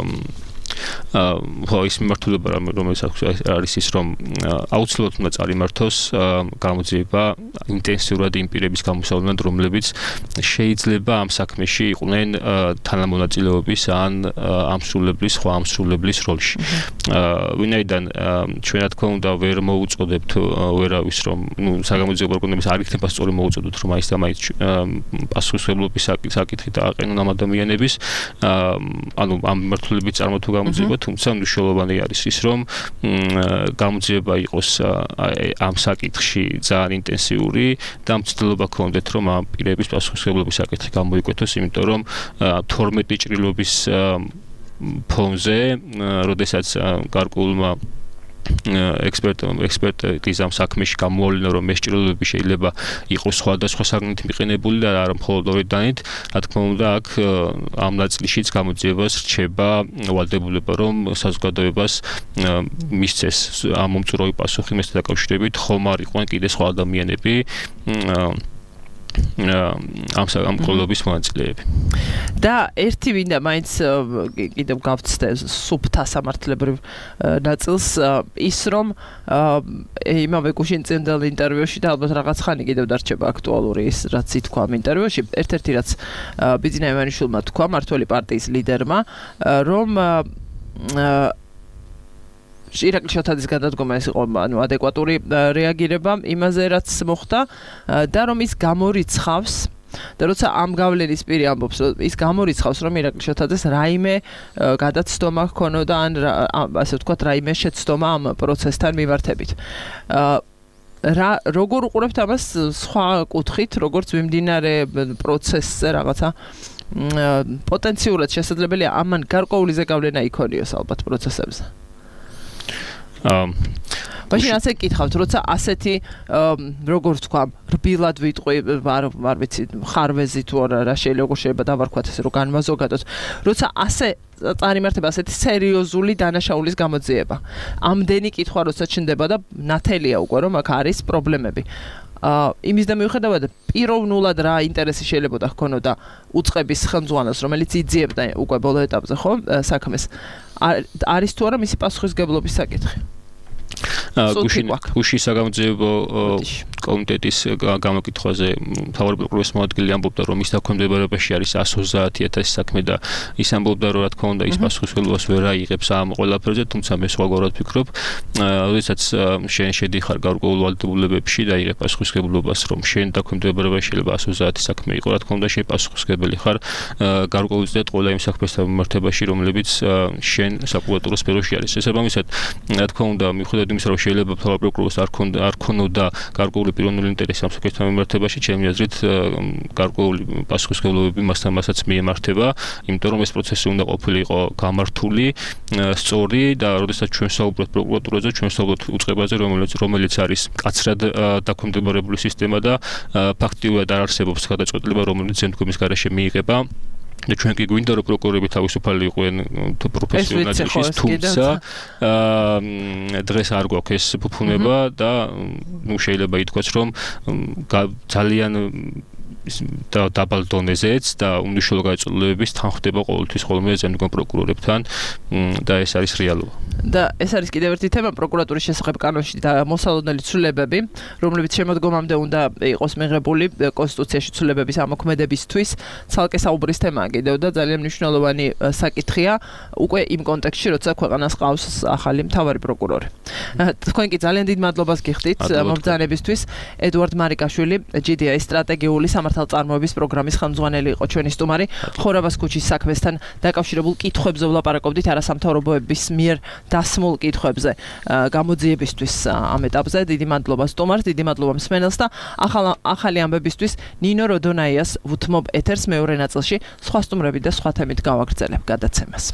ის მიმართულება, რომელიც არის ის, რომ აუცილებლად უნდა წარიმართოს გამოძიება ინტენსიურად იმ პირების გამოსავლენად, რომლებიც შეიძლება ამ საქმეში იყვნენ თანამონაწილეობის ან ამსრულებლის, სხვა ამსრულებლის როლში. ვინაიდან ჩვენ რა თქმა უნდა ვერ მოუწოდებთ ვერავის, რომ საგამოძიებო ორგანოებს არ იქნება სწორი მოუწოდოთ, რომ მაინც და მაინც პასუხისმგებლობის საკითხი დააყენონ ამ ადამიანების, ანუ ამ მიმართულებით წარმოთქვა გამოძიება, თუმცა მნიშვნელოვანი არის ის, რომ გამოძიება იყოს ამ საკითხში ძალიან ინტენსიური და მცდელობა გქონდეთ, რომ ამ პირების პასუხისმგებლობის საკითხი გამოიკვეთოს, იმიტომ რომ 12 ჭრილობის ფონზე, როდესაც გარკვეულმა ექსპერტის ამ საქმეში გამოავლინა, რომ ეს ჭრილობები შეიძლება იყოს სხვადასხვა საგნით მიყენებული და არა მხოლოდ ორიდანით, რა თქმა უნდა, აქ ამ ნაწილშიც გამოძიებას რჩება ვალდებულება, რომ საზოგადოებას მისცეს ამ მომწურავი პასუხი მასთან დაკავშირებით, ხომ არ იყვნენ კიდე სხვა ადამიანები ამ ყოლობის მონაწილეები. და ერთი მინდა მაინც კიდევ გავცდე სუფთა სამართლებრივ ნაწილს ის, რომ იმავე გუშინწინდელ ინტერვიუში და ალბათ რაღაც ხანი კიდევ დარჩება აქტუალური ის, რაც ითქვა ამ ინტერვიუში, ერთ-ერთი რაც ბიძინა ივანიშვილმა თქვა, მართველი პარტიის ლიდერმა, რომ ირაკლი შოთაძის გადადგომა ეს იყო ადეკვატური რეაგირება იმაზე, რაც მოხდა და რომ ის გამორიცხავს და როცა ამ გავლენის პირი ამბობს, ის გამორიცხავს, რომ ირაკლი შოთაძეს რაიმე გადაცდომა ჰქონოდა ან ასე ვთქვათ, რაიმე შეცდომა ამ პროცესთან მიმართებით. როგორ უყურებთ ამას სხვა კუთხით, როგორც მიმდინარე პროცესზე რაღაცა პოტენციურად შესაძლებელია ამან გარკვეული ზეგავლენა იქონიოს ალბათ პროცესებზე. მაშინ ასე გითხავთ, როცა ასეთი როგორ ვთქვა, რბილად ვიტყვი, არ ვიცი, ხარვეზი თუ რა შეიძლება დავარქვათ ესე, რომ განმაზოგადოთ, როცა ასე წარიმართება ასეთი სერიოზული დანაშაულის გამოძიება. ამდენი კითხვა როცა ჩნდება და ნათელია უკვე, რომ აქ არის პრობლემები. იმის და მიუხედავად პიროვნულად რა ინტერესი შეიძლება ჰქონოდა უწყების ხელმძღვანელს, რომელიც იძიებდა უკვე ბოლო ეტაპზე, ხო, საქმეს. არის თუ არა მისი პასუხისმგებლობის საკითხი? გუშინ საგამოძიებო კომიტეტის გამოკითხვაზე მთავარი პროკურორის მოადგილე ამბობდა, რომ ის დაქვემდებარებაში არის 130,000 საქმე და ის ამბობდა, რომ რა თქმა უნდა ის პასუხისმგებლობას ვერ აიღებს ამ ყველაფერზე, თუმცა მე სხვაგვარად ვფიქრობ, როდესაც შენ შედიხარ გარკვეულ ვალდებულებებში და იღებ პასუხისმგებლობას, რომ შენ დაქვემდებარებაში შეიძლება 130 საქმე იყო, რა თქმა უნდა შენ პასუხისმგებელი ხარ გარკვეულწილად ყველა იმ საქმესთან მიმართებაში, რომლებიც შენ საპროკუратуრო სფეროში არის. შესაბამისად, რა თქმა უნდა, მიუხედავად იმისა, რომ შეიძლება მთავარ პროკურორს არ ქონოდა გარკვეული პიროვნული ინტერესი ამ საქმესთან მიმართებაში, ჩემი აზრით, გარკვეული პასუხისმგებლობები მასაც მიემართება, იმიტომ რომ ეს პროცესი უნდა ყოფილიყო გამართული, სწორი და როდესაც ჩვენ საუბრობთ პროკურატურაზე, ჩვენ საუბრობთ უწყებაზე, რომელიც არის მკაცრად დაქვემდებარებული სისტემა და ფაქტიურად არ არსებობს გადაწყვეტილება, რომელიც ზემდგომის გარეშე მიიღება. და ჩვენ კი გვინდა რომ პროკურორები თავისუფალი იყვნენ პროფესიონალიზმის, თუმცა დღეს არ გვაქვს ეს ფუფუნება და შეიძლება ითქვას, რომ ძალიან დაბალ დონეზეც და უმნიშვნელო გადაწყვეტილებების თან ხდება ყოველთვის ხოლმე ზემდგომ პროკურორებთან და ეს არის რეალობა. და ეს არის კიდევ ერთი თემა პროკურატურის შესახებ კანონში და მოსალოდნელი ცვლილებები, რომლებიც შემოდგომამდე უნდა იყოს მიღებული კონსტიტუციაში ცვლილებების ამოქმედებისთვის. ცალკე საუბრის თემაა კიდევ და ძალიან მნიშვნელოვანი საკითხია უკვე იმ კონტექსტში, როცა ქვეყანას ყავს ახალი მთავარი პროკურორი. თქვენ კი ძალიან დიდ მადლობას გიხდით მომბრძანებისთვის. ედუარდ მარიკაშვილი, GDI სტრატეგიული სამართალწარმოების პროგრამის ხელმძღვანელი იყო ჩვენი სტუმარი. ხორაბას ქუჩის საქმესთან დაკავშირებულ კითხვებზე ვლაპარაკობდით არასამთავრობოების მიერ დასმულ კითხვებზე გამოძიებისთვის ამ ეტაპზე. დიდი მადლობა სტუმარს, დიდი მადლობა მსმენელს და ახალი ამბებისთვის ნინო როდონაიას ვუთმობ ეთერს მეორე ნაწილში სხვა სტუმრები და სხვა თემით გავაგრძელებ გადაცემას.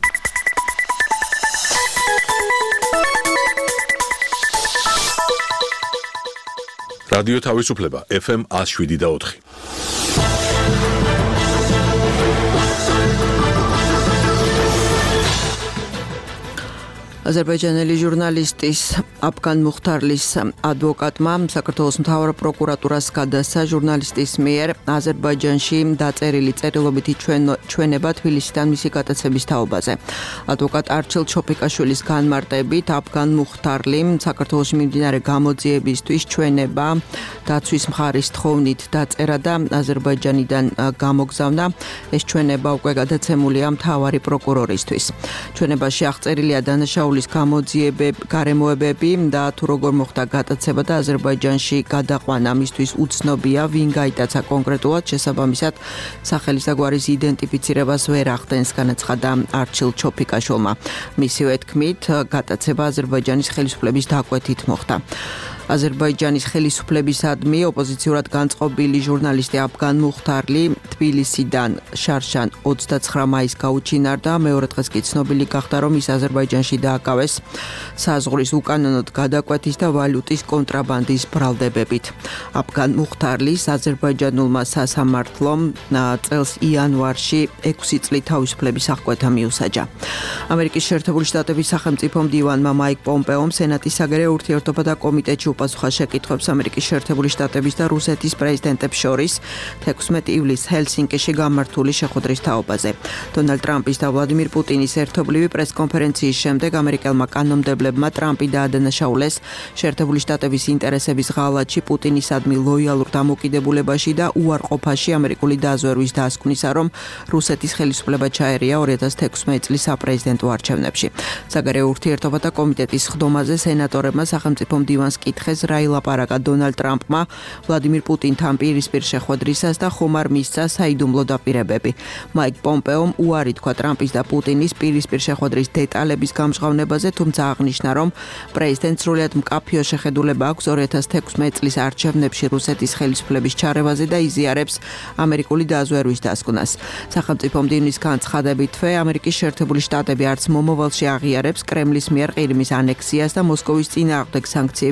რადიო თავისუფლება FM 107.4. აზერბაიჯანელი ჟურნალისტის აფგან მუხთარლის ადვოკატმა საქართველოს მთავარ პროკურატურას გადასცა ჟურნალისტის მიერ აზერბაიჯანში დაწერილი წერილობითი ჩვენება თბილისიდან მისი გატაცების თაობაზე. ადვოკატ არჩილ ჩოფიკაშვილის განმარტებით აფგან მუხთარლი საქართველოს მიმდინარე გამოძიებისთვის ჩვენება დაცვის მხარის თხოვნით დაწერა და აზერბაიჯანიდან გამოგზავნა. ეს ჩვენება უკვე გადაცემულია მთავარი პროკურორისთვის. ჩვენებაში აღწერილია დანაშაული გამოძიებები და თუ როგორ მოხდა გატაცება და აზერბაიჯანში გადაყვანა მისთვის უცნობია, ვინ გაიტაცა კონკრეტულად, შესაბამისად სახელის და გვარის იდენტიფიცირებას ვერ ახდენს, განაცხადა არჩილ ჩოფიკაშვილმა. მისივე თქმით, გატაცება აზერბაიჯანის ხელისუფლების დაკვეთით მოხდა. აზერბაიჯანის ხელისუფლებისადმი ოპოზიციურად განწყობილი ჟურნალისტი აფგან მუხთარლი თბილისიდან შარშან 29 მაისს გაუჩინარდა. მეორე დღეს კი ცნობილი გახდა, რომ ის აზერბაიჯანში დააკავეს საზღვრის უკანონოდ გადაკვეთის და ვალუტის კონტრაბანდის ბრალდებებით. აფგან მუხთარლის აზერბაიჯანულმა სასამართლომ წელს იანვარში 6 წლით თავისუფლების აღკვეთა მიუსაჯა. ამერიკის შეერთებული შტატების სახელმწიფო მდივანმა მაიკ პომპეომ სენატის საგარეო ურთიერთობათა კომიტეტში უპასუხა შეკითხვებს ამერიკის შეერთებული შტატების და რუსეთის პრეზიდენტებს შორის 16 ივლისს ჰელსინკიში გამართული შეხვედრის თაობაზე. დონალდ ტრამპის და ვლადიმირ პუტინის ერთობლივი პრესკონფერენციის შემდეგ ამერიკელმა კანონმდებლებმა ტრამპი დაადანაშაულეს შეერთებული შტატების ინტერესების ღალატში პუტინისადმი ლოიალურ დამოკიდებულებაში და უარყოფაში ამერიკული დაზვერვის დასკვნისა, რომ რუსეთის ხელისუფლება ჩაერია 2016 წლის საპრეზიდენტო არჩევნებში. საგარეო ურთიერთობათა კომიტეტის ხდომაზე სენატორებმა სახელმწიფო მდივანს კითხეს რა ილაპარაკა დონალდ ტრამპმა ვლადიმირ პუტინთან პირისპირ შეხვედრისას და ხომ არ მისცა საიდუმლო დაპირებები. მაიკ პომპეომ უარი თქვა ტრამპის და პუტინის პირისპირ შეხვედრის დეტალების გამჟღავნებაზე, თუმცა აღნიშნა, რომ პრეზიდენტს სრულად მკაფიო შეხედულება აქვს 2016 წლის არჩევნებში რუსეთის ხელისუფლების ჩარევაზე და იზიარებს ამერიკული დაზვერვის დასკვნას. სახელმწიფო მდივნის განცხადებითვე ამერიკის შეერთებული შტატები არც მომავალში აღიარებს კრემლის მიერ ყირიმის ანექსიას და მოსკოვის წინააღმდეგ სანქციები იმოქმედება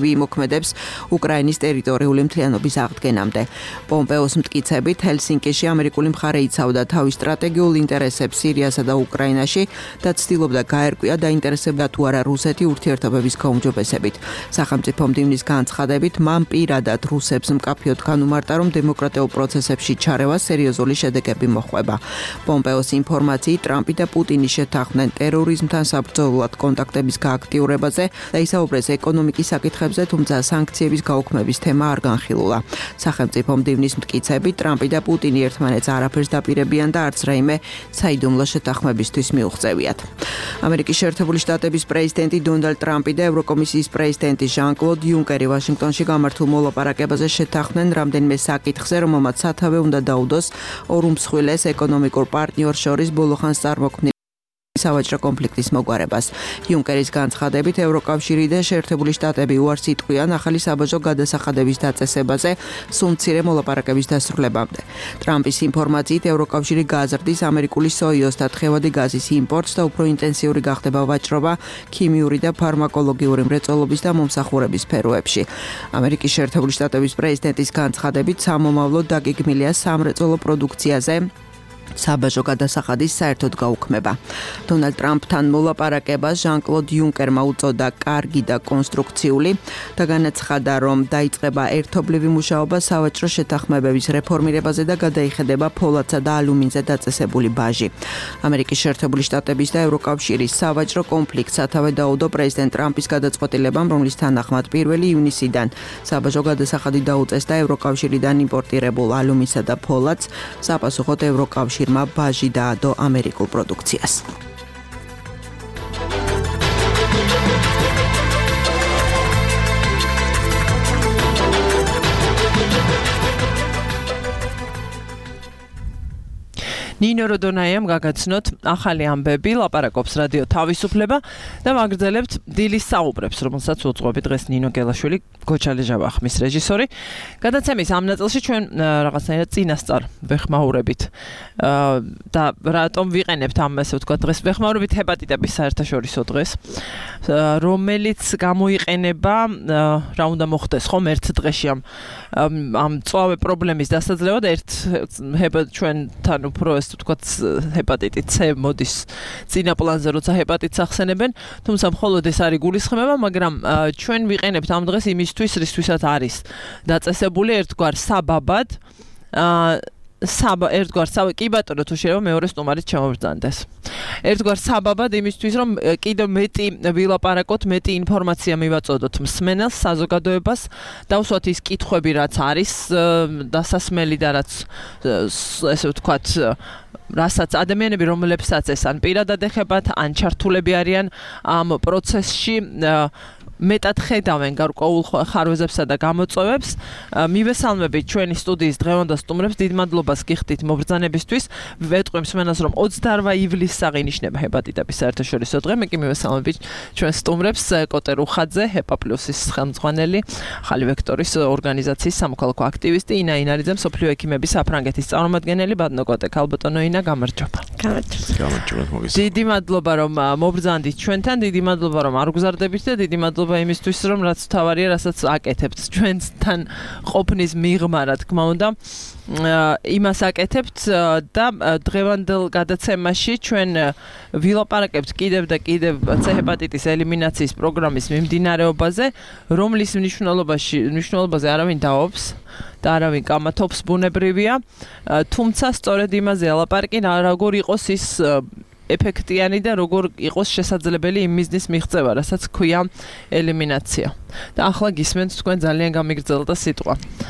მოქმედებს უკრაინის ტერიტორიული მთლიანობის აღდგენამდე. პომპეოს მტკიცებით, ჰელსინკიში ამერიკული მხარე იცავდა თავის სტრატეგიულ ინტერესებს სირიასა და უკრაინაში და ცდილობდა გაერკვია დაინტერესებდა თუ არა რუსეთი ურთიერთობების გაუმჯობესებით. სახელმწიფო მდივნის განცხადებით, მან პირადად რუსებს მკაფიოდ განუმარტა, რომ დემოკრატიულ პროცესებში ჩარევა სერიოზული შედეგები მოჰყვება. პომპეოს ინფორმაციით, ტრამპი და პუტინი შეთანხმდნენ ტერორიზმთან საბრძოლველად კონტაქტების გააქტიურებაზე და ისაუბრეს ეკონომიკის საკითხებზე, თუმცა სანქციების გაუქმების თემა არ განხილულა. სახელმწიფო მდივნის მტკიცებით, ტრამპი და პუტინი ერთმანეთს არაფერს დაპირებიან და არც რაიმე საიდუმლო შეთანხმებისთვის მიუღწევიათ. ამერიკის შეერთებული შტატების პრეზიდენტი დონალდ ტრამპი და ევროკომისიის პრეზიდენტი ჟან-კლოდ იუნკერი ვაშინგტონში გამართულ მოლაპარაკებაზე შეთანხმდნენ რამდენიმე საკითხზე, რომელმაც სათავე უნდა დაუდოს ორ უმსხვილეს ეკონომიკურ პარტნიორს შორის ბოლოხანს წარმოქმნილ სავაჭრო კონფლიქტის მოგვარებას. იუნკერის განცხადებით, ევროკავშირი და შეერთებული შტატები უარს იტყვიან ახალი საბაჟო გადასახადების დაწესებაზე სულ მცირე მოლაპარაკების დასრულებამდე. ტრამპის ინფორმაციით, ევროკავშირი გაზრდის ამერიკული სოიოს და თხევადი გაზის იმპორტს და უფრო ინტენსიური გახდება ვაჭრობა ქიმიური და ფარმაკოლოგიური მრეწველობის და მომსახურების სფეროებში. ამერიკის შეერთებული შტატების პრეზიდენტის განცხადებით, სამომავლოდ დაგეგმილია სამრეწველო პროდუქციაზე საბაჟო გადასახადის საერთოდ გაუქმება. დონალდ ტრამპთან მოლაპარაკებას ჟან-კლოდ იუნკერმა უწოდა კარგი და კონსტრუქციული და განაცხადა, რომ დაიწყება ერთობლივი მუშაობა სავაჭრო შეთანხმებების რეფორმირებაზე და გადაიხედება ფოლადსა და ალუმინზე დაწესებული ბაჟი. ამერიკის შეერთებული შტატების და ევროკავშირის სავაჭრო კონფლიქტს სათავე დაუდო პრეზიდენტ ტრამპის გადაწყვეტილებამ, რომლის თანახმად 1 ივნისიდან საბაჟო გადასახადი დაუწეს და ევროკავშირიდან იმპორტირებულ ალუმინსა და ფოლადს საპასუხოდ ევროკავშირმა ბაჟი დაადო ამერიკულ პროდუქციას. ნინო როდონაიამ გაგაცნოთ ახალი ამბები, ლაპარაკობს რადიო თავისუფლება და ვაგრძელებთ დილის საუბრებს, რომელსაც უძღვები დღეს ნინო გელაშვილი, გოჩალეჟავა ხმის რეჟისორი. გადაცემის ამ ნაწილში ჩვენ რაღაცნაირად წინასწარ ვეხმაურებით და რატომ ვიყენებთ ამ ასე ვთქვათ დღეს ვეხმაურებით ჰეპატიტების საერთაშორისო დღეს, რომელიც გამოიყენება რა უნდა მოხდეს ხომ ერთ დღეში ამ წვავე პრობლემის დასაძლევად ერთ ჩვენთან უფრო ვთქვათ ჰეპატიტი C მოდის წინა პლანზე, როცა ჰეპატიტს ახსენებენ, თუმცა მხოლოდ ეს არის გულისხმება, მაგრამ ჩვენ ვიყენებთ ამ დღეს იმისთვის, რისთვისაც არის დაწესებული ერთგვარ საბაბად, კი ბატონო, თუ შეიძლება მეორე სტუმარით შემოვბრძანდეს. ერთგვარ საბაბად იმისთვის, რომ კიდევ მეტი ვილაპარაკოთ, მეტი ინფორმაცია მივაწოდოთ მსმენელს, საზოგადოებას, დავსვათ ის კითხვები, რაც არის დასასმელი და რაც ესე ვთქვათ რასაც ადამიანები, რომლებსაც ეს ან პირადად ეხებათ, ან ჩართულები არიან ამ პროცესში, მეტად ხედავენ გარკვეულ ხარვეზებსა და გამოწვევებს. მივესალმებით ჩვენი სტუდიის დღევანდელ სტუმრებს, დიდ მადლობას გიხდით მობრძანებისთვის. ვეტყვი მსმენელს, რომ 28 ივლისს აღინიშნება ჰეპატიტების საერთაშორისო დღე. მე კი მივესალმებით ჩვენ სტუმრებს, კოტე რუხაძე, ჰეპაპლუსის ხელმძღვანელი, ახალი ვექტორის ორგანიზაციის სამოქალაქო აქტივისტი, ინა ინარიძე, მსოფლიო ექიმების საფრანგეთის წარმომადგენელი, ბატონო კოტე, ქალბატონო ინა, გამარჯობა. გამარჯობა. დიდი მადლობა, რომ მობრძანდით ჩვენთან, დიდი მადლობა, რომ არ გზარდებით და დიდი მადლობა იმისთვის, რომ რაც თავარია, რასაც აკეთებთ ჩვენთან ყოფნის მიღმა, რა თქმა უნდა, იმას აკეთებთ და დღევანდელ გადაცემაში ჩვენ ვილაპარაკებთ კიდევ და კიდევ C ჰეპატიტის ელიმინაციის პროგრამის მიმდინარეობაზე, რომლის მნიშვნელობაზე არავინ დაობს და არავინ კამათობს, ბუნებრივია, თუმცა სწორედ იმაზე ლაპარაკი, როგორ იყოს ის ეფექტიანი და როგორ იყოს შესაძლებელი იმ მიზნის მიღწევა, რასაც ქვია ელიმინაცია. და ახლა გისმენთ თქვენ ძალიან გამიგრძელდა სიტყვა.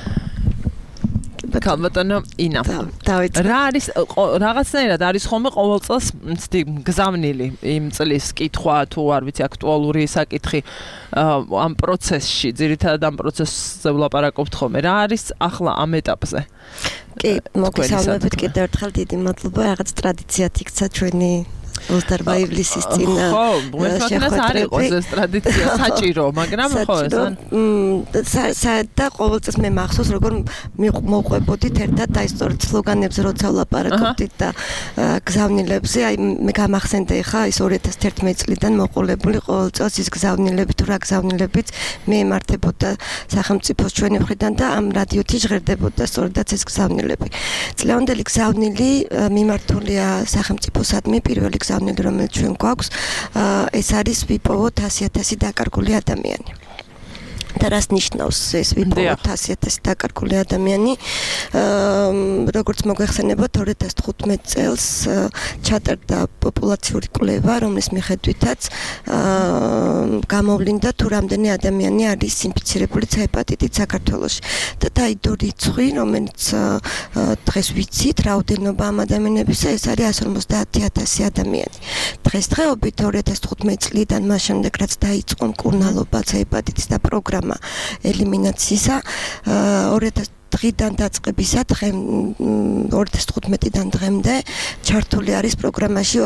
ქალბატონო ინა. რა არის რაღაცნაირად არის ხოლმე ყოველ წელს გზავნილი იმ წლის კითხვა თუ არ ვიცი აქტუალური საკითხი ამ პროცესში, ძირითადად ამ პროცესზე ვლაპარაკობთ ხოლმე. რა არის ახლა ამ ეტაპზე? კი, მოგესალმებით კიდევ ერთხელ დიდი მადლობა, რაღაც ტრადიციად იქცა ჩვენი 28 ივლისის წინ ხო, არ იყოს ეს ტრადიცია საჭირო, მაგრამ ხო ეს და ყოველწელს მე მახსოვს როგორ მოვყვებოდით ერთად და ისტორიულ სლოგანებზე როცა ვლაპარაკობდით და გზავნილებზე, აი მე გამახსენდა ხა ის 2011 წლიდან მოყოლებული ყოველწელს ის გზავნილები თუ რა გზავნილებიც მეემართებოდა სახელმწიფოს ჩვენი მხრიდან და ამ რადიოთი ჟღერდებოდა სწორედაც ეს გზავნილები. წლევანდელი გზავნილი მიმართულია სახელმწიფოსადმი, პირველი გზავნილი რომელიც ჩვენ გვაქვს, ეს არის ვიპოვოთ 100,000 დაკარგული ადამიანი. და რას ნიშნავს ეს ვიპოვოთ 100,000 დაკარგული ადამიანი? როგორც მოგვეხსენებათ 2015 წელს ჩატარდა პოპულაციური კვლევა, რომლის მიხედვითაც გამოვლინდა თუ რამდენი ადამიანი არის ინფიცირებული ჰეპატიტით საქართველოში. და დაიდო რიცხვი, რომელიც დღეს ვიცით, რაოდენობა ამ ადამიანებისა, ეს არის 150,000 ადამიანი. დღესდღეობით 2015 წლიდან მას შემდეგ რაც დაიწყო მკურნალობა ჰეპატიტის და პროგრამა ელიმინაციისა 2000-დან დაწყებისა 2015-დან დღემდე ჩართული არის პროგრამაში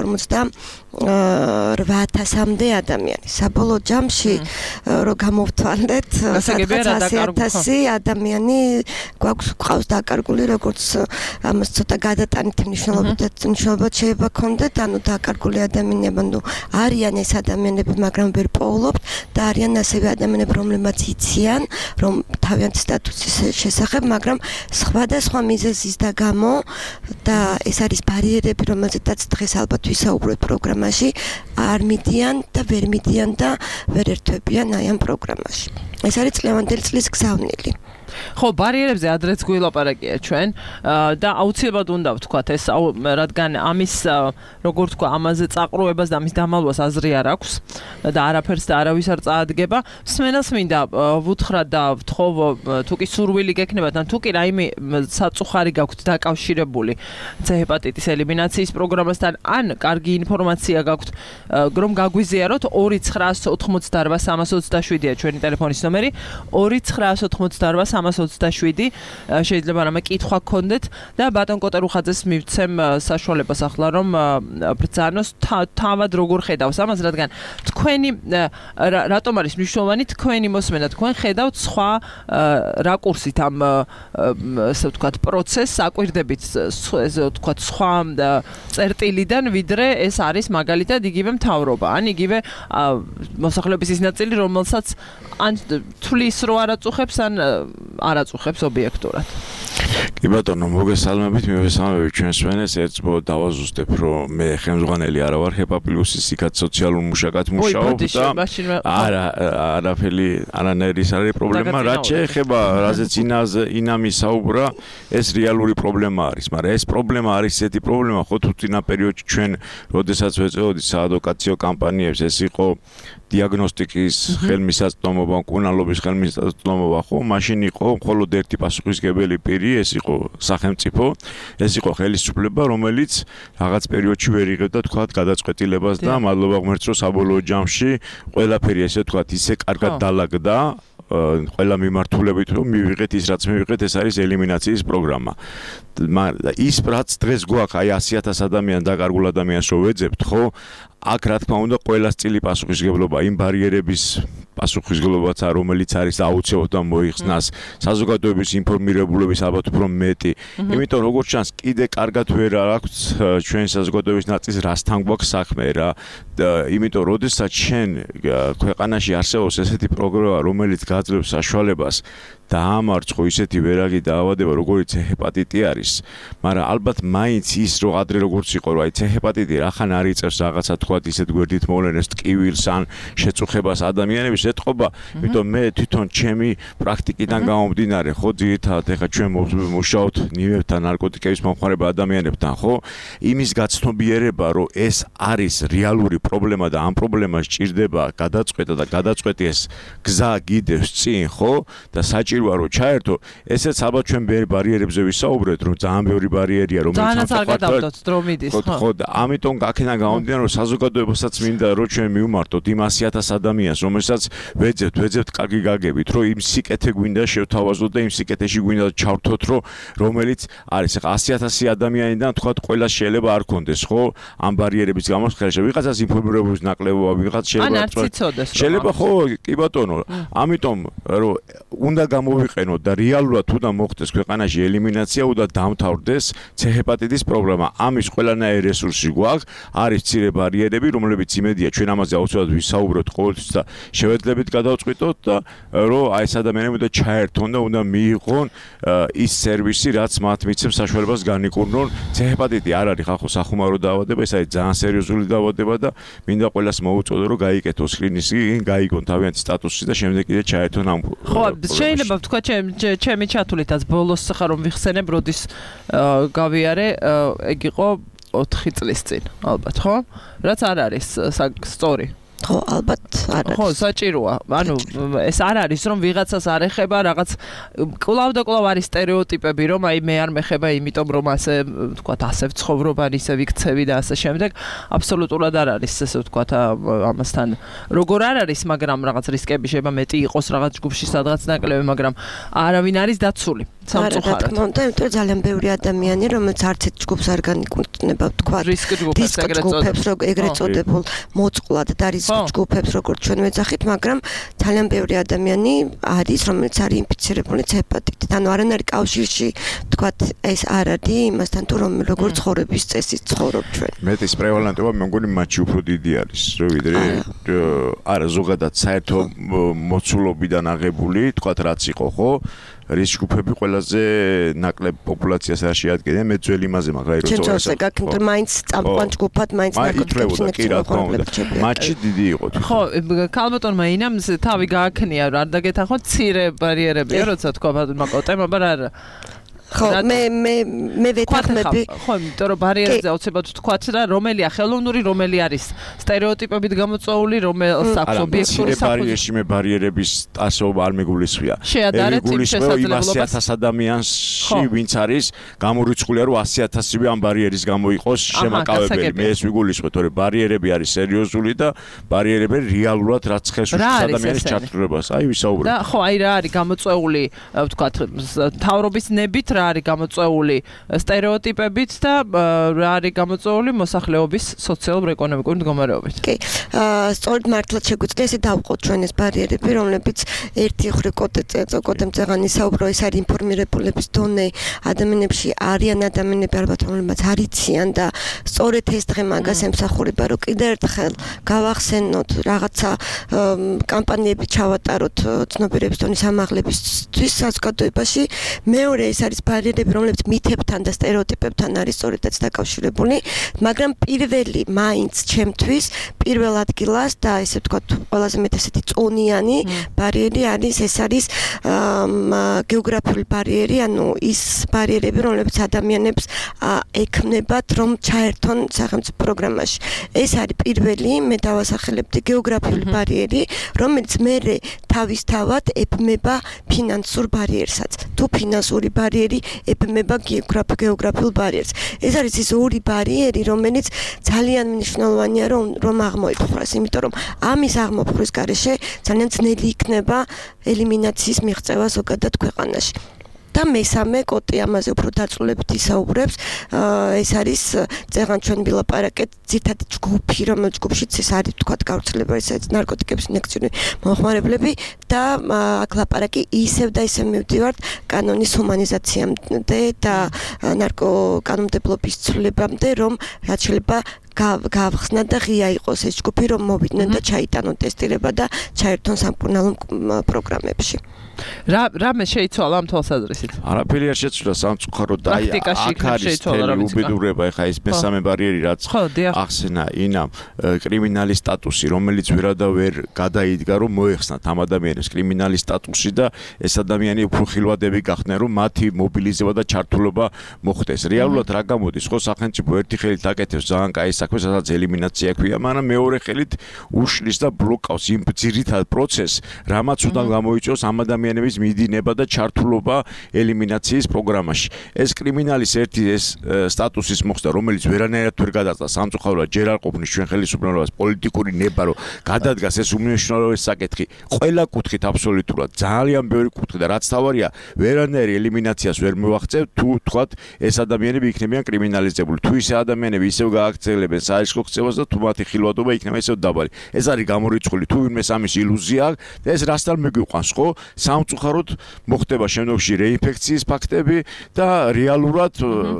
48,000-მდე ადამიანი. საბოლოო ჯამში რო გამოვთვალეთ, სადღაც 100,000 ადამიანი გვყავს დაკარგული, როგორც ამას ცოტა გადატანითი მნიშვნელობა შეიძლება ქონდეთ, ანუ დაკარგული ადამიანები, ანუ არიან ეს ადამიანები, მაგრამ ვერ პოულობთ და არიან ასევე ადამიანები, რომლებმაც იციან, რომ თავიანთი სტატუსის შესახებ, მაგრამ სხვადასხვა მიზეზის და გამო და ეს არის ბარიერები, რომელზედაც დღეს ალბათ ვისაუბროთ პროგრამაში, არ მიდიან და ვერ მიდიან და ვერ ერთვებიან აი ამ პროგრამაში. ეს არის წლევანდელი წლის გზავნილი. ხო, ბარიერებზე ადრეც გვილაპარაკია ჩვენ და აუცილებლად უნდა ვთქვათ ეს, რადგან ამის როგორ თქვა, ამაზე წაყრუებას და ამის დამალვას აზრი არ აქვს და არაფერს და არავის არ წაადგება. მსმენელს მინდა ვუთხრა და ვთხოვ, თუ კი სურვილი გექნებათ, ან თუ კი რაიმე საწუხარი გაქვთ დაკავშირებული ჰეპატიტის ელიმინაციის პროგრამასთან, ან კარგი ინფორმაცია გაქვთ, რომ გაგვიზიაროთ 2988327-ია ჩვენი ტელეფონის ნომერი, 2988327 შეიძლება რამე კითხვა გქონდეთ და ბატონ კოტერუხაძეს მივცემ საშუალებას ახლა რომ ბრძანოს თავად როგორ ხედავს ამას, რადგან თქვენი რატომ არის მნიშვნელოვანი თქვენი მოსმენა, თქვენ ხედავთ სხვა რაკურსით ამ ასე ვთქვათ პროცესს, აკვირდებით ესე ვთქვათ სხვა წერტილიდან, ვიდრე ეს არის მაგალითად იგივე მთავრობა, ან იგივე მოსახლეობის ის ნაწილი, რომელსაც ან თulis რო არაწუხებს, ან არაწუხებს ობიექტურად. კი ბატონო, მოგესალმებით, მივესალმებით ჩვენს მსმენელს, ერთბო დავაზუსტებ, რომ მე ხელმძღვანელი არა ვარ ჰეპაპილუსის იქაც სოციალურ მუშაკად მუშაობ და არანაირი ის არის პრობლემა, რაც შეეხება რაზეც ინამის საუბრა, ეს რეალური პრობლემა არის, მაგრამ ეს პრობლემა არის ესეთი პრობლემა, ხო თუ წინა პერიოდში ჩვენ როდესაც ვეწეოდით საადვოკაციო კამპანიებს, ეს იყო დიაგნოსტიკის ხელმისაწვდომობა, მკურნალობის ხელმისაწვდომობა, ხო, მაშინ იყო მხოლოდ ერთი პასუხისმგებელი პირი, ეს იყო სახელმწიფო, ეს იყო ხელისუფლება, რომელიც რაღაც პერიოდში ვერ იღებდა თქვათ გადაწყვეტილებას და მადლობა ღმერთს, რომ საბოლოო ჯამში ყველაფერი ესე თქვათ ისე კარგად დალაგდა ყველა მიმართულებით, რომ მივიღეთ ის რაც მივიღეთ, ეს არის ელიმინაციის პროგრამა. ის რაც დღეს გვაქვს, აი 100,000 ადამიან დაკარგულ ადამიანს რო ვეძებთ, ხო? აქ რა თქმა უნდა ყველა წილი პასუხისმგებლობა იმ ბარიერების პასუხისმგებლობაცა, რომელიც არის აუცილებლად და მოიხსნას საზოგადოების ინფორმირებულების ალბათ უფრო მეტი. იმიტომ როგორც ჩანს, კიდე კარგად ვერ აქვს ჩვენი საზოგადოების ნაწილს რასთან გვაქვს საქმე რა. იმიტომ როდესაც შენ ქვეყანაში არსებობს ესეთი პროგრამა, რომელიც გაძლევს საშუალებას დაამარცხო ისეთი ვერაგი დაავადება, როგორიც ჰეპატიტი არის, მაგრამ ალბათ მაინც ის რო ადრე როგორც იყო, რომ აი ჰეპატიტი რახან არ იწევს რაღაცა თქვათ ისეთ გვერდით მოვლენას, ტკივილს ან შეწუხებას ადამიანების ეტყობა, იმიტომ მე თვითონ ჩემი პრაქტიკიდან გამომდინარე, ხო, ძირითადად ეხა ჩვენ მუშაობთ ნივებთან, ნარკოტიკების მომხმარება ადამიანებთან, ხო, იმის გაცნობიერება, რომ ეს არის რეალური პრობლემა და ამ პრობლემას ჭირდება გადაწყვეტა და გადაწყვეტი ეს გზა გიდევს წინ, ხო, და საჭირო სჭიროა რომ ჩაერთო, ესეც ალბათ ჩვენ ბარიერებზე ვისაუბრეთ, რომ ძალიან ბევრი ბარიერია, რომელიც ძალიან არ გადავდოთ დრო მიდის, ხო, ამიტომ გაქენა გამომდინარე, რომ საზოგადოებასაც მინდა რომ ჩვენ მივმართოთ იმ 100,000 ადამიანს, რომელსაც ვეძებთ კარგი გაგებით, რომ იმ სიკეთე გვინდა შევთავაზოთ და იმ სიკეთეში გვინდა ჩავრთოთ, რომელიც არის ახლა 100,000 ადამიანიდან თქვა ყველა შეიძლება არ კონდეს, ხო? ამ ბარიერების გამოსხელაში ვიღაცას ინფორმირების ნაკლებობა, ვიღაც შეიძლება ხო, კი ბატონო, ამიტომ რომ უნდა გამოვიყენოთ და რეალურად უნდა მოხდეს ქვეყანაში ელიმინაცია, უნდა დამთავრდეს C-ჰეპატიტის პრობლემა. ამის ყველანაირი რესურსი გვაქვს, არის მცირე ბარიერები, რომლებიც იმედია ჩვენ ამაზე აუცილებლად ვისაუბროთ ყოველთვის და შევეძლებით გადავწყვიტოთ და რომ აი ეს ადამიანები უნდა ჩაერთონ და უნდა მიიღონ ის სერვისი, რაც მათ მიცემს საშუალებას განიკურნონ. C-ჰეპატიტი არ არის ხალხო სახუმარო დაავადება, ეს არის ძალიან სერიოზული დაავადება და მინდა ყველას მოუწოდო რომ გაიკეთოს სკრინინგი, გაიგონ თავიანთი სტატუსი და შემდეგ კიდე ჩაერთონ ამ. ხო, შეიძლება ვთქვა ჩემი ჩათვლითაც ბოლოს ხარ რომ ვიხსენებ, როდის გავიარე, ეგ იყო 4 წლის წინ, ალბათ, ხო? რაც არ არის სწორი. ხო, ალბათ არ არის. ხო, საჭიროა. ანუ ეს არ არის რომ ვიღაცას არ ეხება რაღაც კლავ და კლავ არის სტერეოტიპები, რომ აი მე არ მეხება, იმიტომ რომ ასე ვთქვათ, ასე ვცხოვრობ, ისე ვიქცევი და ასე შემდეგ. აბსოლუტურად არ არის ესე ვთქვათ ამასთან. როგორ არ არის, მაგრამ რაღაც რისკები შეიძლება მეტი იყოს რაღაც ჯგუფში სადღაც ნაკლები, მაგრამ არავინ არის დაცული. სამწუხაროდ. და იმიტომ ძალიან ბევრი ადამიანი, რომელიც არც ერთ ჯგუფს არ განიკურნება, ვთქვათ, რისკ ჯგუფებს ეგრეთ წოდებულ მოწყვლად და რისკ ჯგუფებს როგორც ჩვენ ვეძახით, მაგრამ ძალიან ბევრი ადამიანი არის, რომელიც არის ინფიცირებული C-ჰეპატიტით. ანუ არანაირი კავშირში, ვთქვათ, ეს არ არის იმასთან თუ როგორ ცხოვრების წესით ცხოვრობ ჩვენ. მეტის პრევალენტობა მე მგონი მათში უფრო დიდი არის, ვიდრე არა ზოგადად საერთო მოცულობიდან აღებული, ვთქვათ, რაც იყო, ხო? რის ჯგუფები ყველაზე ნაკლებ პოპულაციას არ შეადგენენ, მე ძველი იმაზე მაგარი რო წორეს. ჩვენ გაკეთებ მაინც წამყვან ჯგუფად, მაინც ნაკლებია, კი რა თქმა უნდა. მატჩი დიდი იყო. ხო, ქალბატონმა ინამ თავი გააქნია, არ დაგეთანხმოთ, მცირე ბარიერებია, როცა თქვა მაკოტემა, არა. ხო, მე ვეთანხმები. ხო, იმიტომ რომ ბარიერებზე აუცილებლად ვთქვათ და რომელია ხელოვნური, რომელი არის სტერეოტიპებით გამოწვეული, რომელს აქვს ობიექტური საფუძველი. ბარიერში მე ბარიერების ასოობა არ მეგულისხმია. შეადარეთ იმ შესაძლებლობას 100,000 ადამიანში, ვინც არის გამორიცხულია, რომ 100,000-ი ამ ბარიერის გამო იყოს შემაკავებელი. მე ეს ვიგულისხმეთ, რომ ბარიერები არის სერიოზული და ბარიერები რეალურად რაც ხეს ადამიანის ჩათვლებას. აი ვისაუბრებ. და ხო, აი რა არის გამოწვეული, ვთქვათ, თავრობის ნებით რა არის გამოწვეული სტერეოტიპებით და რა არის გამოწვეული მოსახლეობის სოციალურ-ეკონომიკური მდგომარეობით. კი. სწორედ მართლაც შეგვიძლია ესე დავყოთ ჩვენ ეს ბარიერები, რომლებიც ერთი ხრი კოდემ წეღანი საუბრო, ეს არის ინფორმირებულების დონე ადამიანებში არიან ადამიანები ალბათ რომლებიც არიციან და სწორედ ეს დღე მაგას ემსახურება, რომ კიდევ ერთხელ გავახსენოთ რაღაცა კამპანიები ჩავატაროთ ცნობიერების დონის ამაღლებისთვის საზოგადოებაში. მეორე ეს არის ბარიერები, რომლებიც მითებთან და სტერეოტიპებთან არის სწორედაც დაკავშირებული, მაგრამ პირველი მაინც ჩემთვის პირველ ადგილას და ესე ვთქვათ, ყველაზე მეტ ესეთი წონიანი ბარიერი არის, ეს არის გეოგრაფიული ბარიერი, ანუ ის ბარიერები, რომლებიც ადამიანებს ექმნებათ, რომ ჩაერთონ სახელმწიფო პროგრამაში. ეს არის პირველი, მე დავასახელებდი გეოგრაფიული ბარიერი, რომელიც მერე თავისთავად ეფმება ფინანსურ ბარიერსაც. თუ ფინანსური ბარიერი ეფმება გეოგრაფიულ ბარიერს. ეს არის ის ორი ბარიერი, რომელიც ძალიან მნიშვნელოვანია, რომ აღმოიფხვრას, იმიტომ რომ ამის აღმოფხვრის გარეშე ძალიან ძნელი იქნება ელიმინაციის მიღწევა ზოგადად ქვეყანაში. და მესამე კოტი ამაზე უფრო დაწვრილებთ ისაუბრებს, ეს არის წეღან ჩვენ ვილაპარაკეთ ძირთადი ჯგუფი, რომელიც ჯგუფშიც ეს არის ვთქვათ გავრცელება, ეს ნარკოტიკების ინექციური მომხმარებლები და აქ ლაპარაკი ისევ და ისევ მივდივართ კანონის ჰუმანიზაციამდე და ნარკოკანონმდებლობის ცვლილებამდე, რომ რაც შეიძლება გავხსნათ და ღია იყოს ეს ჯგუფი, რომ მოვიდნენ და ჩაიტანონ ტესტირება და ჩაერთონ სამკურნალო პროგრამებში. რამე შეიცვალა ამ თვალსაზრისით? არაფერი არ შეცვლა სამწუხაროდ და აი აქ არის უბედურება, ეხა ეს მესამე ბარიერი რაც ახსენა ინამ კრიმინალის სტატუსი, რომელიც ვერადავერ გადაიდგა, რომ მოეხსნათ ამ ადამიანებს კრიმინალის სტატუსი და ეს ადამიანი უფრო ხილვადები გახდნენ, რომ მათი მობილიზება და ჩართულობა მოხდეს. რეალურად რა გამოდის, ხო სახელმწიფო ერთი ხელით აკეთებს ძალიან კაი საქმე, სადაც ელიმინაცია ქვია, მაგრამ მეორე ხელით უშლის და ბლოკავს იმ ძირითად პროცესს, რამაც უნდა გამოიწვიოს ამ ადამიანების მიდინება და ჩართულობა ელიმინაციის პროგრამაში. ეს კრიმინალის ერთი ეს სტატუსის მოხდა, რომელიც ვერანაირად ვერ გადაწყდა სამწუხაროდ ჯერ არ ყოფნის ჩვენ ხელისუფლებას პოლიტიკური ნება, რომ გადადგას ეს უმნიშვნელოვანესი საკითხი. ყველა კუთხით აბსოლუტურად ძალიან ბევრი კუთხი და რაც თავარია, ვერანაირი ელიმინაციას ვერ მივაღწევ, თუ თქვათ ეს ადამიანები იქნებიან კრიმინალიზებული. თუ ისე ადამიანები ისევ გააგრძელებენ საერისხო ქცევას და თუ მათი ხილვადობა იქნება ისევ დაბალი. ეს არის გამორიცხული, თუ ვინმე ამის ილუზია აქვს და ეს რასთან მეგვიყვანს, ხო? სამწუხაროდ მოხდება შემდგომში რეინფექციის ფაქტები და რეალურად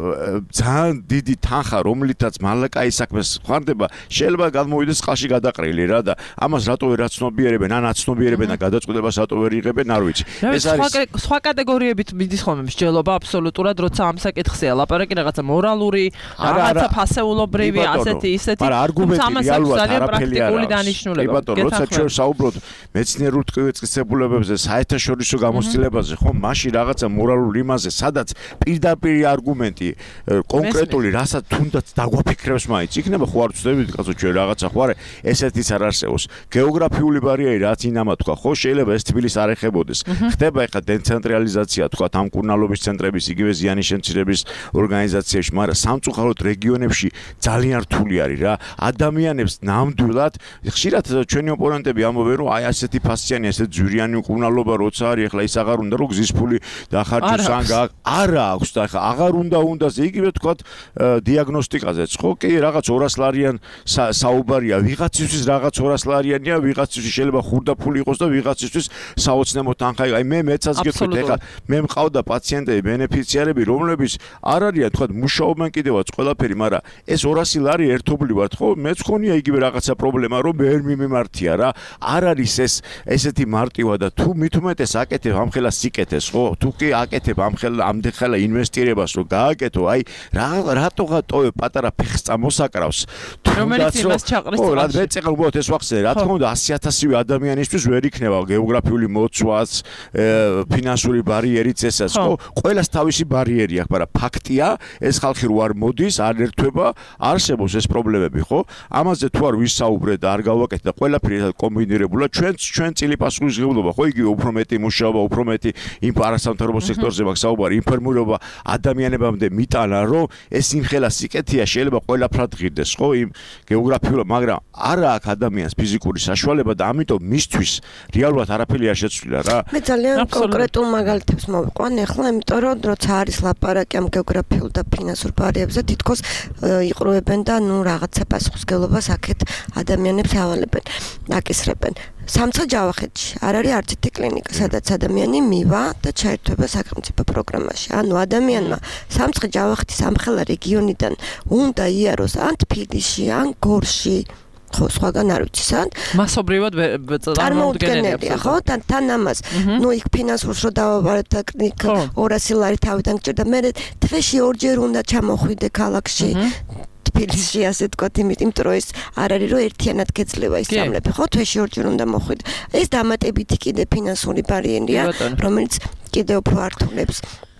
ძალიან დიდი თანხა, რომლითაც მალაკაის საქმეს ხარდება, შეიძლება გადმოვიდეს წყალში გადაყრილი რა და ამას რატო ვერ აცნობიერებენ, ან აცნობიერებენ და გადაწყვეტებას რატო ვერ იღებენ, არ ვიცი. ეს არის სხვა კატეგორიებით მიდის ხოლმე მსჯელობა აბსოლუტურად, როცა ამ საკითხზეა ლაპარაკი, რაღაცა მორალური, რაღაცა ფასეულობრივი, ასეთი ისეთი. მაგრამ არგუმენტი რეალურად არაფერი არ პრაქტიკული დანიშნულება. კი ბატონო, როცა ჩვენ საუბრობთ მეცნიერულ ტკივეწებულებებზე, საერთაშორისო გამოცდილებაზე, ხო, მაშინ რაღაცა მორალურ იმაზე, სადაც პირდაპირ არგუმენტი კონკრეტული, რასაც თუნდაც დაგვაფიქრებს მაინც, იქნება ხო არ ვწდებით, კაცო, ჩვენ რაღაცა ხო არა, ესეთიც არ არსებობს. გეოგრაფიული ბარიერი რაც ინამა თქვა, ხო, შეიძლება ეს თბილისს არ ეხებოდეს. ხდება ეხლა დეცენტრალიზაცია, თქვა, ამ კურნალობის ცენტრების, იგივე ზიანის შემცირების ორგანიზაციაში, მაგრამ სამწუხაროდ რეგიონებში ძალიან რთული არის რა. ადამიანებს ნამდვილად ხშირად ჩვენი ოპონენტები ამბობენ, რომ აი ასეთი ფასიანი, ასეთი ძვირიანი კურნალობა როცა არის, ეხლა ის აღარ უნდა რომ გზის ფული დახარჯოს ან არა აქვს და ეხლა აღარ უნდაზე იგივე თქვა დიაგნოსტიკაზეც, ხო? კი, რაღაც 200 ლარიან საუბარია, ვიღაცისთვის რაღაც 200 ლარიანია, ვიღაცისთვის შეიძლება ხურდაფული იყოს და ვიღაცისთვის საოცნემო თანხა იყო. აი მე მეცაც გეტყვით, ეხლა მე მყავდა პაციენტები, ბენეფიციარები, რომლებიც არ არიან, თქვა, მუშაობენ კიდევაც ყველაფერი, მაგრამ ეს 200 ლარი ერთობლივად, ხო? მეც ხონია იგივე რაღაცა პრობლემა, რომ ვერ მიმართია რა. არ არის ეს ესეთი მარტივა და თუ მით უმეტეს აკეთებ ამ ხელა სიკეთეს, ხო? თუ კი აკეთებ ამ ხელა ინვესტირებას, რომ გააკეთო, აი რატოღა ტოვებ პატარა ფეხს წამოსაკრავს, რომელიც იმას ჩაყრის ხო, რა მე წეყალ უბრალოდ ეს ვახსენე, რა თქმა უნდა 100,000-ივე ადამიანისთვის ვერ იქნება გეოგრაფიული მოცვაც, ფინანსური ბარიერიც ესაც, ხო? ყველას თავისი ბარიერი აქვს, მაგრამ ფაქტია, ეს ხალხი რო არ მოდის, არ ერთვება, არსებობს ეს პრობლემები, ხო? ამაზე თუ არ ვისაუბრეთ და არ გავაკეთეთ და ყველაფერი კომბინირებულად, ჩვენ წილი პასუხისმგებლობა, ხო, იგივე უფრო მეტი მუშაობა, უფრო მეტი იმ არასამთავრობო სექტორზე მაქვს საუბარი, ინფორმირება ადამიანებამდე მიტანა, რომ ეს იმხელა სიკეთეა, შეიძლება ყველაფრად ღირდეს, ხო, იმ გეოგრაფიულად, მაგრამ არა აქვს ადამიანს ფიზიკური საშუალება და ამიტომ მისთვის რეალურად არაფერი არ შეცვლილა რა. მე ძალიან კონკრეტულ მაგალითებს მოვიყვან ახლა, იმიტომ რომ როცა არის ლაპარაკი ამ გეოგრაფიულ და ფინანსურ ბარიერებზე, თითქოს იყრუებენ და ნუ რაღაცა პასუხისმგებლობას აქეთ ადამიანებს ავალებენ, აკისრებენ. სამცხე-ჯავახეთში არ არის არც ერთი კლინიკა, სადაც ადამიანი მივა და ჩაერთვება სახელმწიფო პროგრამაში. ანუ ადამიანმა სამცხე-ჯავახეთის ამხელა რეგიონიდან უნდა იაროს ან თბილისში, ან გორში, ხო, სხვაგან არ ვიცი სად. მასობრივად წარმოუდგენელია, ხო? თან ამას, ნუ იქ ფინანსურს რო დავაბარეთ და კლინიკა 200 ლარი თავიდან გჭირდა, მე თვეში ორჯერ უნდა ჩამოხვიდე ქალაქში. თბილისში ასე თქვა, იმიტომ რომ ეს არ არის რომ ერთიანად გეძლევა ის სამლები, ხო? თვეში ორჯერ უნდა მოხვიდე. ეს დამატებითი კიდე ფინანსური ბარიერია, რომელიც კიდე უფრო ართულებს.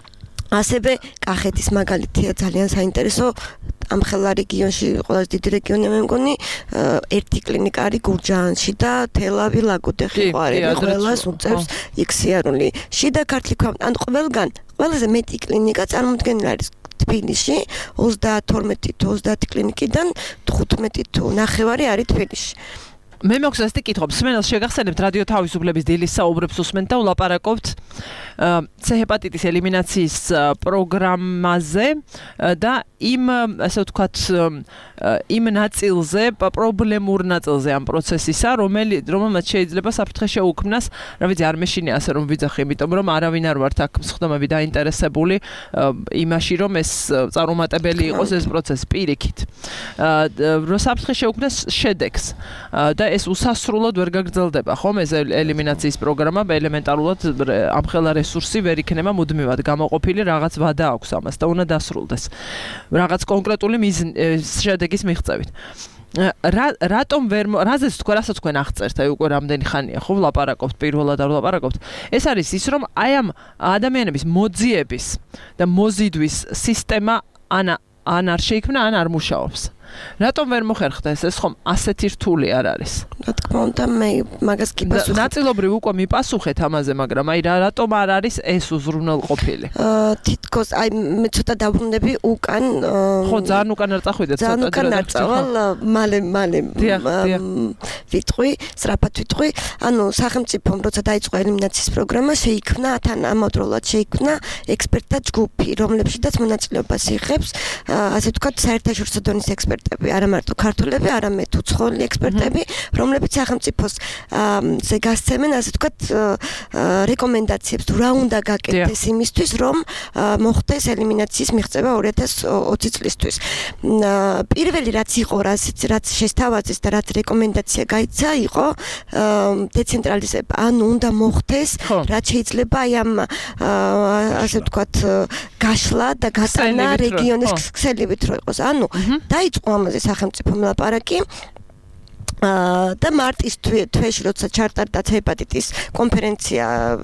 ასევე კახეთის მაგალითია ძალიან საინტერესო. ამ ხელა რეგიონში ყველაზე დიდი რეგიონია მე მგონი, ერთი კლინიკა არის გურჯაანში და თელავი ლაგოდეხი ყარი, ყველას უწევს იქ სიარული. შიდა ქართლი ქვემოთ, ან ყველგან ყველაზე მეტი კლინიკა წარმოუდგენელი არის თბილისში, 32 თუ 30 კლინიკიდან 15 თუ 9 არის თბილისში. მე მექვს ასეთი კითხვა, მსმენელს შეგახსენებთ რადიო თავისუფლების დილის საუბრებს უსმენთ და ვლაპარაკობთ C ჰეპატიტის ელიმინაციის პროგრამაზე და იმ ასე ვთქვათ იმ ნაწილზე, პრობლემურ ნაწილზე ამ პროცესისა, რომელმაც შეიძლება საფრთხე შეუქმნას, რა ვიცი, არ მეშინია ასე რომ ვიძახი, იმიტომ რომ არავინ არ ვართ აქ მსხდომები დაინტერესებული იმაში, რომ ეს წარუმატებელი იყოს ეს პროცესი პირიქით. რომ საფრთხე შეუქმნას შედეგს და ეს უსასრულოდ ვერ გაგრძელდება, ხომ? ეს ელიმინაციის პროგრამა ელემენტარულად ამ ხელა რესურსი ვერ იქნება მუდმივად გამოყოფილი, რაღაც ვადა აქვს ამას და უნდა დასრულდეს. რაღაც კონკრეტული შედეგის მიღწევით. რატომ ვერ რასაც თქვენ აღწერთ, აი უკვე რამდენი ხანია, ხო, ვლაპარაკობთ, პირველად არ ვლაპარაკობთ. ეს არის ის, რომ აი ამ ადამიანების მოძიების და მოზიდვის სისტემა ან არ შეიქმნა, ან არ მუშაობს. რატომ ვერ მოხერხდა ეს ხომ ასეთი რთული არ არის? რა თქმა უნდა, მე მაგას კი პასუხი. ნაწილობრივ უკვე მიპასუხეთ ამაზე, მაგრამ აი რატომ არ არის ეს უზრუნველყოფილი? თითქოს აი მე ცოტა დაბრუნდები უკან. ხო, ძალიან უკან არ წახვიდეთ ცოტა. ძალიან უკან არ წავალ, მალე ვიტყვი, სწრაფად ვიტყვი. ანუ სახელმწიფომ როცა დაიწყო ელიმინაციის პროგრამა, შეიქმნა თან ამავდროულად შეიქმნა ექსპერტთა ჯგუფი, რომლებშიც მონაწილეობას იღებს, ასე ვთქვათ, საერთაშორისო დონის ექსპერტები, არა მარტო ქართველები, არამედ უცხოელი ექსპერტები, რომლებიც სახელმწიფოს ზე გასცემენ, ასე ვთქვათ, რეკომენდაციებს, თუ რა უნდა გაკეთდეს იმისთვის, რომ მოხდეს ელიმინაციის მიღწევა 2020 წლისთვის. პირველი რაც იყო, რაც შესთავაზეს და რაც რეკომენდაცია გაიცა, იყო დეცენტრალიზება. ანუ უნდა მოხდეს, რაც შეიძლება აი ამ ასე ვთქვათ, გაშლა და გატანა რეგიონის ქსელივით რო იყოს. ანუ დაიწყო ამაზე სახელმწიფო ლაპარაკი და მარტის თვეში როცა ჩატარდა ჰეპატიტის კონფერენცია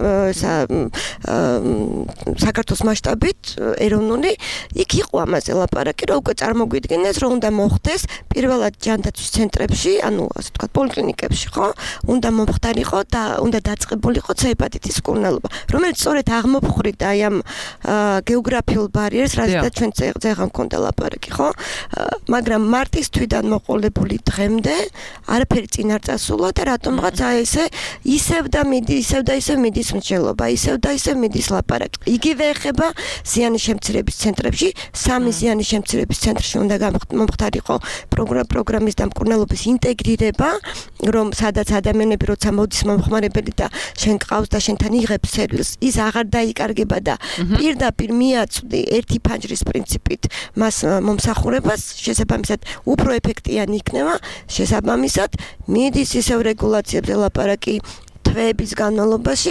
საქართველოს მასშტაბით ეროვნული, იქ იყო ამაზე ლაპარაკი, რომ უკვე წარმოგვიდგენეს, რომ უნდა მოხდეს პირველად ჯანდაცვის ცენტრებში, ანუ ასე ვთქვათ, პოლიკლინიკებში, ხო? უნდა მომხდარიყო და უნდა დაწყებულიყო ჰეპატიტის მკურნალობა, რომელიც სწორედ აღმოფხვრიდა აი ამ გეოგრაფიულ ბარიერს, რაზეც ჩვენ წეღან მქონდა ლაპარაკი, ხო? მაგრამ მარტის თვიდან მოყოლებული დღემდე არაფერი წინ არ წასულა და რატომღაც აი ესე ისევ და ისევ მიდის მრჩევლობა, ისევ და ისევ მიდის ლაპარაკი. იგივე ეხება ზიანის შემცირების ცენტრებში, 3 ზიანის შემცირების ცენტრში უნდა მომხდარიყო პროგრამის და მკურნალობის ინტეგრირება, რომ სადაც ადამიანები როცა მოდის მომხმარებელი და შენ ყავს და შენთან იღებს სერვისს, ის აღარ დაიკარგება და პირდაპირ მიაწვდი ერთი ფანჯრის პრინციპით მას მომსახურებას, შესაბამისად უფრო ეფექტიანი იქნება, შესაბამისად მიდის ისევ რეგულაციებზე ლაპარაკი თვეების განმავლობაში.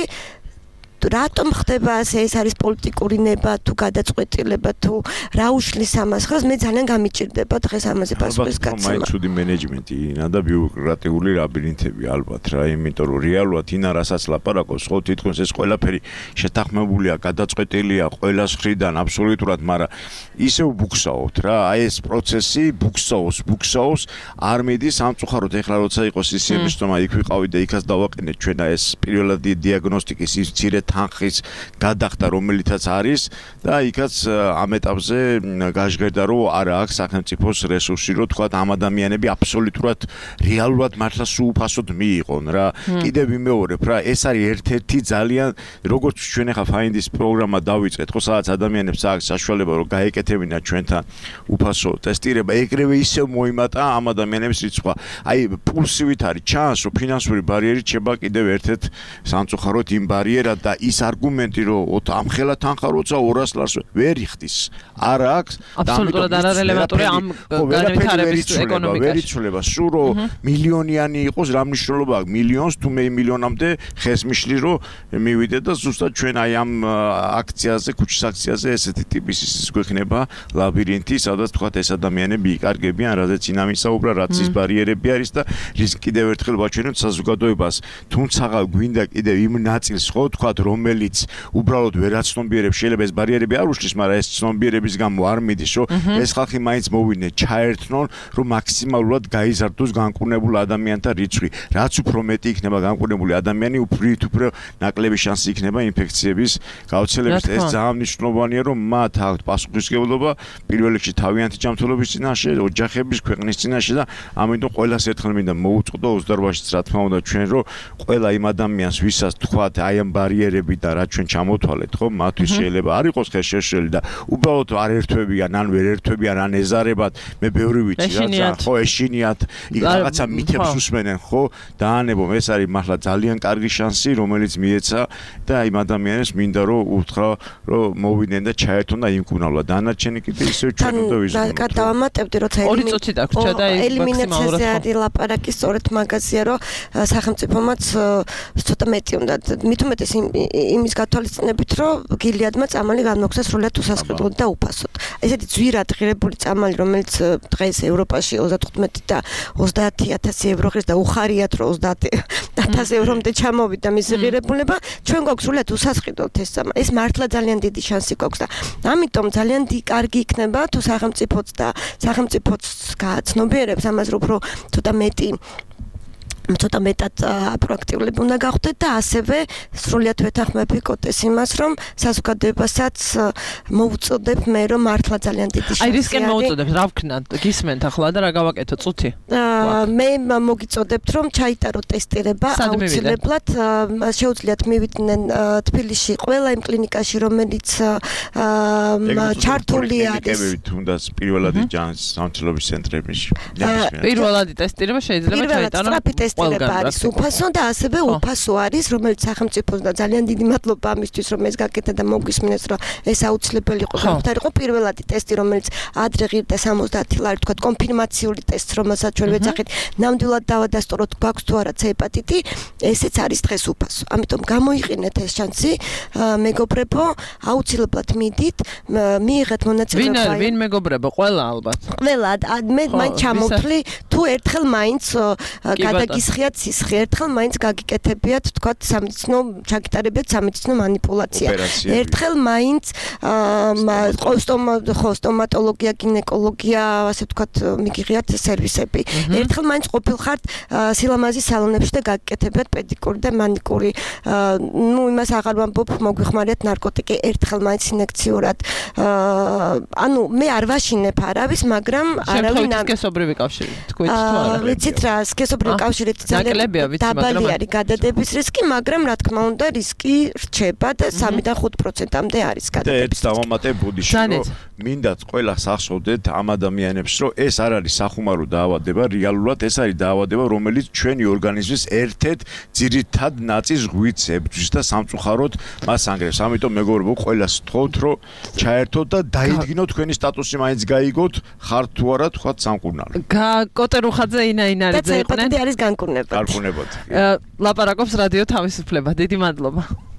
რატომ ხდება ასე? ეს არის პოლიტიკური ნება თუ გადაწყვეტილება თუ რა უშლის ამას ხელს? მე ძალიან გამიჭირდება დღეს ამაზე პასუხის გაცემა. მაინც უდი მენეჯმენტი და ბიუროკრატიული ლაბირინთები ალბათ რა, იმიტომ რომ რეალურად ინა რასაც ლაპარაკობს, ხო თითქოს ეს ყველაფერი შეთანხმებულია, გადაწყვეტილია ყველას მხრიდან აბსოლუტურად, მაგრამ ისევ ბუქსაობთ რა, აი ეს პროცესი ბუქსაობს, არ მიდის სამწუხაროდ. ეხლა როცა იყოს ისე შტომა იქ ვიყავი და იქაც დავაყენეთ ჩვენ ეს პირველადი დიაგნოსტიკის ის მცირე თანხის გადახდა, რომელიცაც არის და იქაც ამ ეტაპზე გაჟღერდა, რომ არ აქვს სახელმწიფოს რესურსი, რომ თქვა ამ ადამიანები აბსოლუტურად რეალურად მართლა სუუფასოდ მიიღონ რა. კიდევ ვიმეორებ რა, ეს არის ერთ-ერთი ძალიან, როგორც ჩვენ ახლა ფაინდის პროგრამა დავიწყეთ, ხო, სადაც ადამიანებს აქვს საშუალება, რომ გაეკეთებინათ ჩვენთან უფასო ტესტირება, ეგრევე ისევ მოიმატა ამ ადამიანების რიცხვი. აი პულსივით არის ჩანს, რომ ფინანსური ბარიერი შეება კიდევ ერთ-ერთ სამწუხაროდ იმ ბარიერად და ის არგუმენტი, რომ ამ ხელა თანხა როცა 200 ლარს ვერ იხდის, არ აქვს და აბსოლუტურად არარელევანტური ამ განვითარების ეკონომიკაში. ვერ იცვლება, სულ რომ მილიონიანი იყოს, რა მნიშვნელობა აქვს მილიონს თუ მე მილიონამდე ხეს მიშლი, რომ მივიდე და ზუსტად ჩვენ აი ამ აქციაზე, ქუჩის აქციაზე ესეთი ტიპის ის გვექნება ლაბირინთი, სადაც თქვათ ეს ადამიანები იკარგებიან, რადგან წინამისაუბრა, რაც ის ბარიერები არის და რის კიდევ ერთხელ ვაჩვენოთ საზოგადოებას, თუმცა გვინდა კიდევ იმ ნაწილს, ხო, თქვათ რომელიც უბრალოდ ვერ აცნობიერებს, შეიძლება ეს ბარიერები არ უშლის, მაგრამ ეს ცნობიერების გამო არ მიდის, რომ ეს ხალხი მაინც მოვიდნენ, ჩაერთნონ, რომ მაქსიმალურად გაიზარდოს განკურნებულ ადამიანთა რიცხვი. რაც უფრო მეტი იქნება განკურნებული ადამიანი, უფრო ნაკლები შანსი იქნება ინფექციების გავრცელების. ეს ძალიან მნიშვნელოვანია, რომ მათ აქვთ პასუხისმგებლობა პირველ რიგში თავიანთი ჯანმრთელობის წინაშე, ოჯახების, ქვეყნის წინაშე და ამიტომ ყველას ერთხელ მინდა მოუწყო 28-ში, რა თქმა უნდა, ჩვენ რომ ყველა იმ ადამიანს, ვისაც თქვათ აი ამ ბარიერები და რაც ჩვენ ჩამოთვალეთ, ხო, მათთვის შეიძლება არ იყოს ხელშეშლილი და უბრალოდ არ ერთვებიან, ან ვერ ერთვებიან, ან ეზარებათ, მე ბევრი ვიცი რა, ხო, ეშინიათ, იქ რაღაცა მითებს უსმენენ, ხო, დაანებო, ეს არის მართლა ძალიან კარგი შანსი, რომელიც მიეცა და იმ ადამიანებს მინდა რომ უთხრა, რომ მოვიდნენ და ჩაერთონ და იმკურნალვა. დანარჩენი კიდე ისევ ჩვენ უნდა ვიზრუნოთ. დავამატებდი, როცა 2 წუთი დაგვრჩა და ელიმინაციაზე არის ლაპარაკი, სწორედ მაგაზია, რომ სახელმწიფომაც ცოტა მეტი უნდა, მით უმეტეს იმის გათვალისწინებით, რომ გილიადმა წამალი განმოგცეს სრულად უსასყიდლოდ და უფასოდ. ესეთი ძვირად ღირებული წამალი, რომელიც დღეს ევროპაში 35 და 30,000 евро ხრის და უხარიათ რომ 30,000 ევრომდე ჩამოვიდა მისი ღირებულება, ჩვენ გვაქვს სულად უსასყიდოთ ეს წამალი. ეს მართლა ძალიან დიდი შანსი გვაქვს და ამიტომ ძალიან კარგი იქნება თუ სახელმწიფოც გააცნობიერებს ამას, რომ უფრო ცოტა მეტად პროაქტიულები უნდა გავხდეთ და ასევე სრულიად ვეთანხმებით იმას, რომ საზოგადოებასაც მოუწოდებ მე რომ მართლა ძალიან დიდი შანსი. აი რისკენ მოუწოდებ, რა ვქნათ? გისმენთ ახლა და რა გავაკეთო წუთი? მე მოგიწოდებთ რომ ჩაიტაროთ ტესტირება აუცილებლად, შეუძლიათ მივიდნენ თბილისში ყველა იმ კლინიკაში, რომელიც ჩართული არის. თუნდაც პირველადი ჯანმრთელობის ცენტრებში. პირველადი ტესტირება შეიძლება ჩაიტაროთ. არის უფასო და ასევე უფასო არის, რომელიც სახელმწიფოს და ძალიან დიდი მადლობა ამისთვის, რომ ეს გაკეთა და მოგვისმინეს, რომ ეს აუცილებელი იყო. გამختارიყო პირველადი ტესტი, რომელიც ადრე ღირდა 70 ლარი, თქვა კონფირმაციული ტესტი, რომელსაც ჩვენ ვეძახით, ნამდვილად დავადასტუროთ, გვაქვს თუ არა C-ჰეპატიტი, ესეც არის დღეს უფასო. ამიტომ გამოიყენეთ ეს შანსი, მეგობრებო, აუცილებლად მიდით, მიიღეთ მონაცემები. ვინ მეგობრებო, ყველა ალბათ. ყველა, მე მაინც ჩამოვთვლი, თუ ერთხელ მაინც გადაგისხიათ სისხლი, ერთხელ მაინც გაგიკეთებიათ, თქვათ, სამედიცინო ჩაგიტარებიათ სამედიცინო მანიპულაცია. ერთხელ მაინც სტომატოლოგია, გინეკოლოგია, ასე თქვათ, მიგიღიათ სერვისები. ერთხელ მაინც ყოფილხართ სილამაზის სალონებში და გაგიკეთებიათ პედიკური და მანიკური. იმას აღარ ვამბობ, მოგვიხმარეთ ნარკოტიკი, ერთხელ მაინც ინექციურად. მე არ ვაშინებ არავის, მაგრამ არავინ სქესობრივი კავშირი, თქვით თუ არა? ვიცით რა, სქესობრივი კავშირით ძალიან დაბალი არის გადადების რისკი, მაგრამ რა თქმა უნდა რისკი რჩება და 3-დან 5%-ამდე არის გადადების. და დავამატებ ბუდიში, რომ მინდათ ყველას ახსოვდეთ ამ ადამიანებს, რომ ეს არ არის სახუმარო დაავადება, რეალურად ეს არის დაავადება, რომელიც ჩვენი ორგანიზმის ერთ-ერთ ძირითად ნაწილს ღვიძლებს და სამწუხაროდ მას ანგრევს. ამიტომ მეგობრებო, ყველას ვთხოვთ, რომ ჩაერთოთ და დაიდგინოთ თქვენი სტატუსი მაინც გაიგოთ, ხართ თუ არა თქვათ სამკურნალო. კოტერუხაძე ინაინარიძე იყვნენ. არის განკურნებად. გარკუნებად. ლაპარაკობს რადიო თავისუფლება. დიდი მადლობა.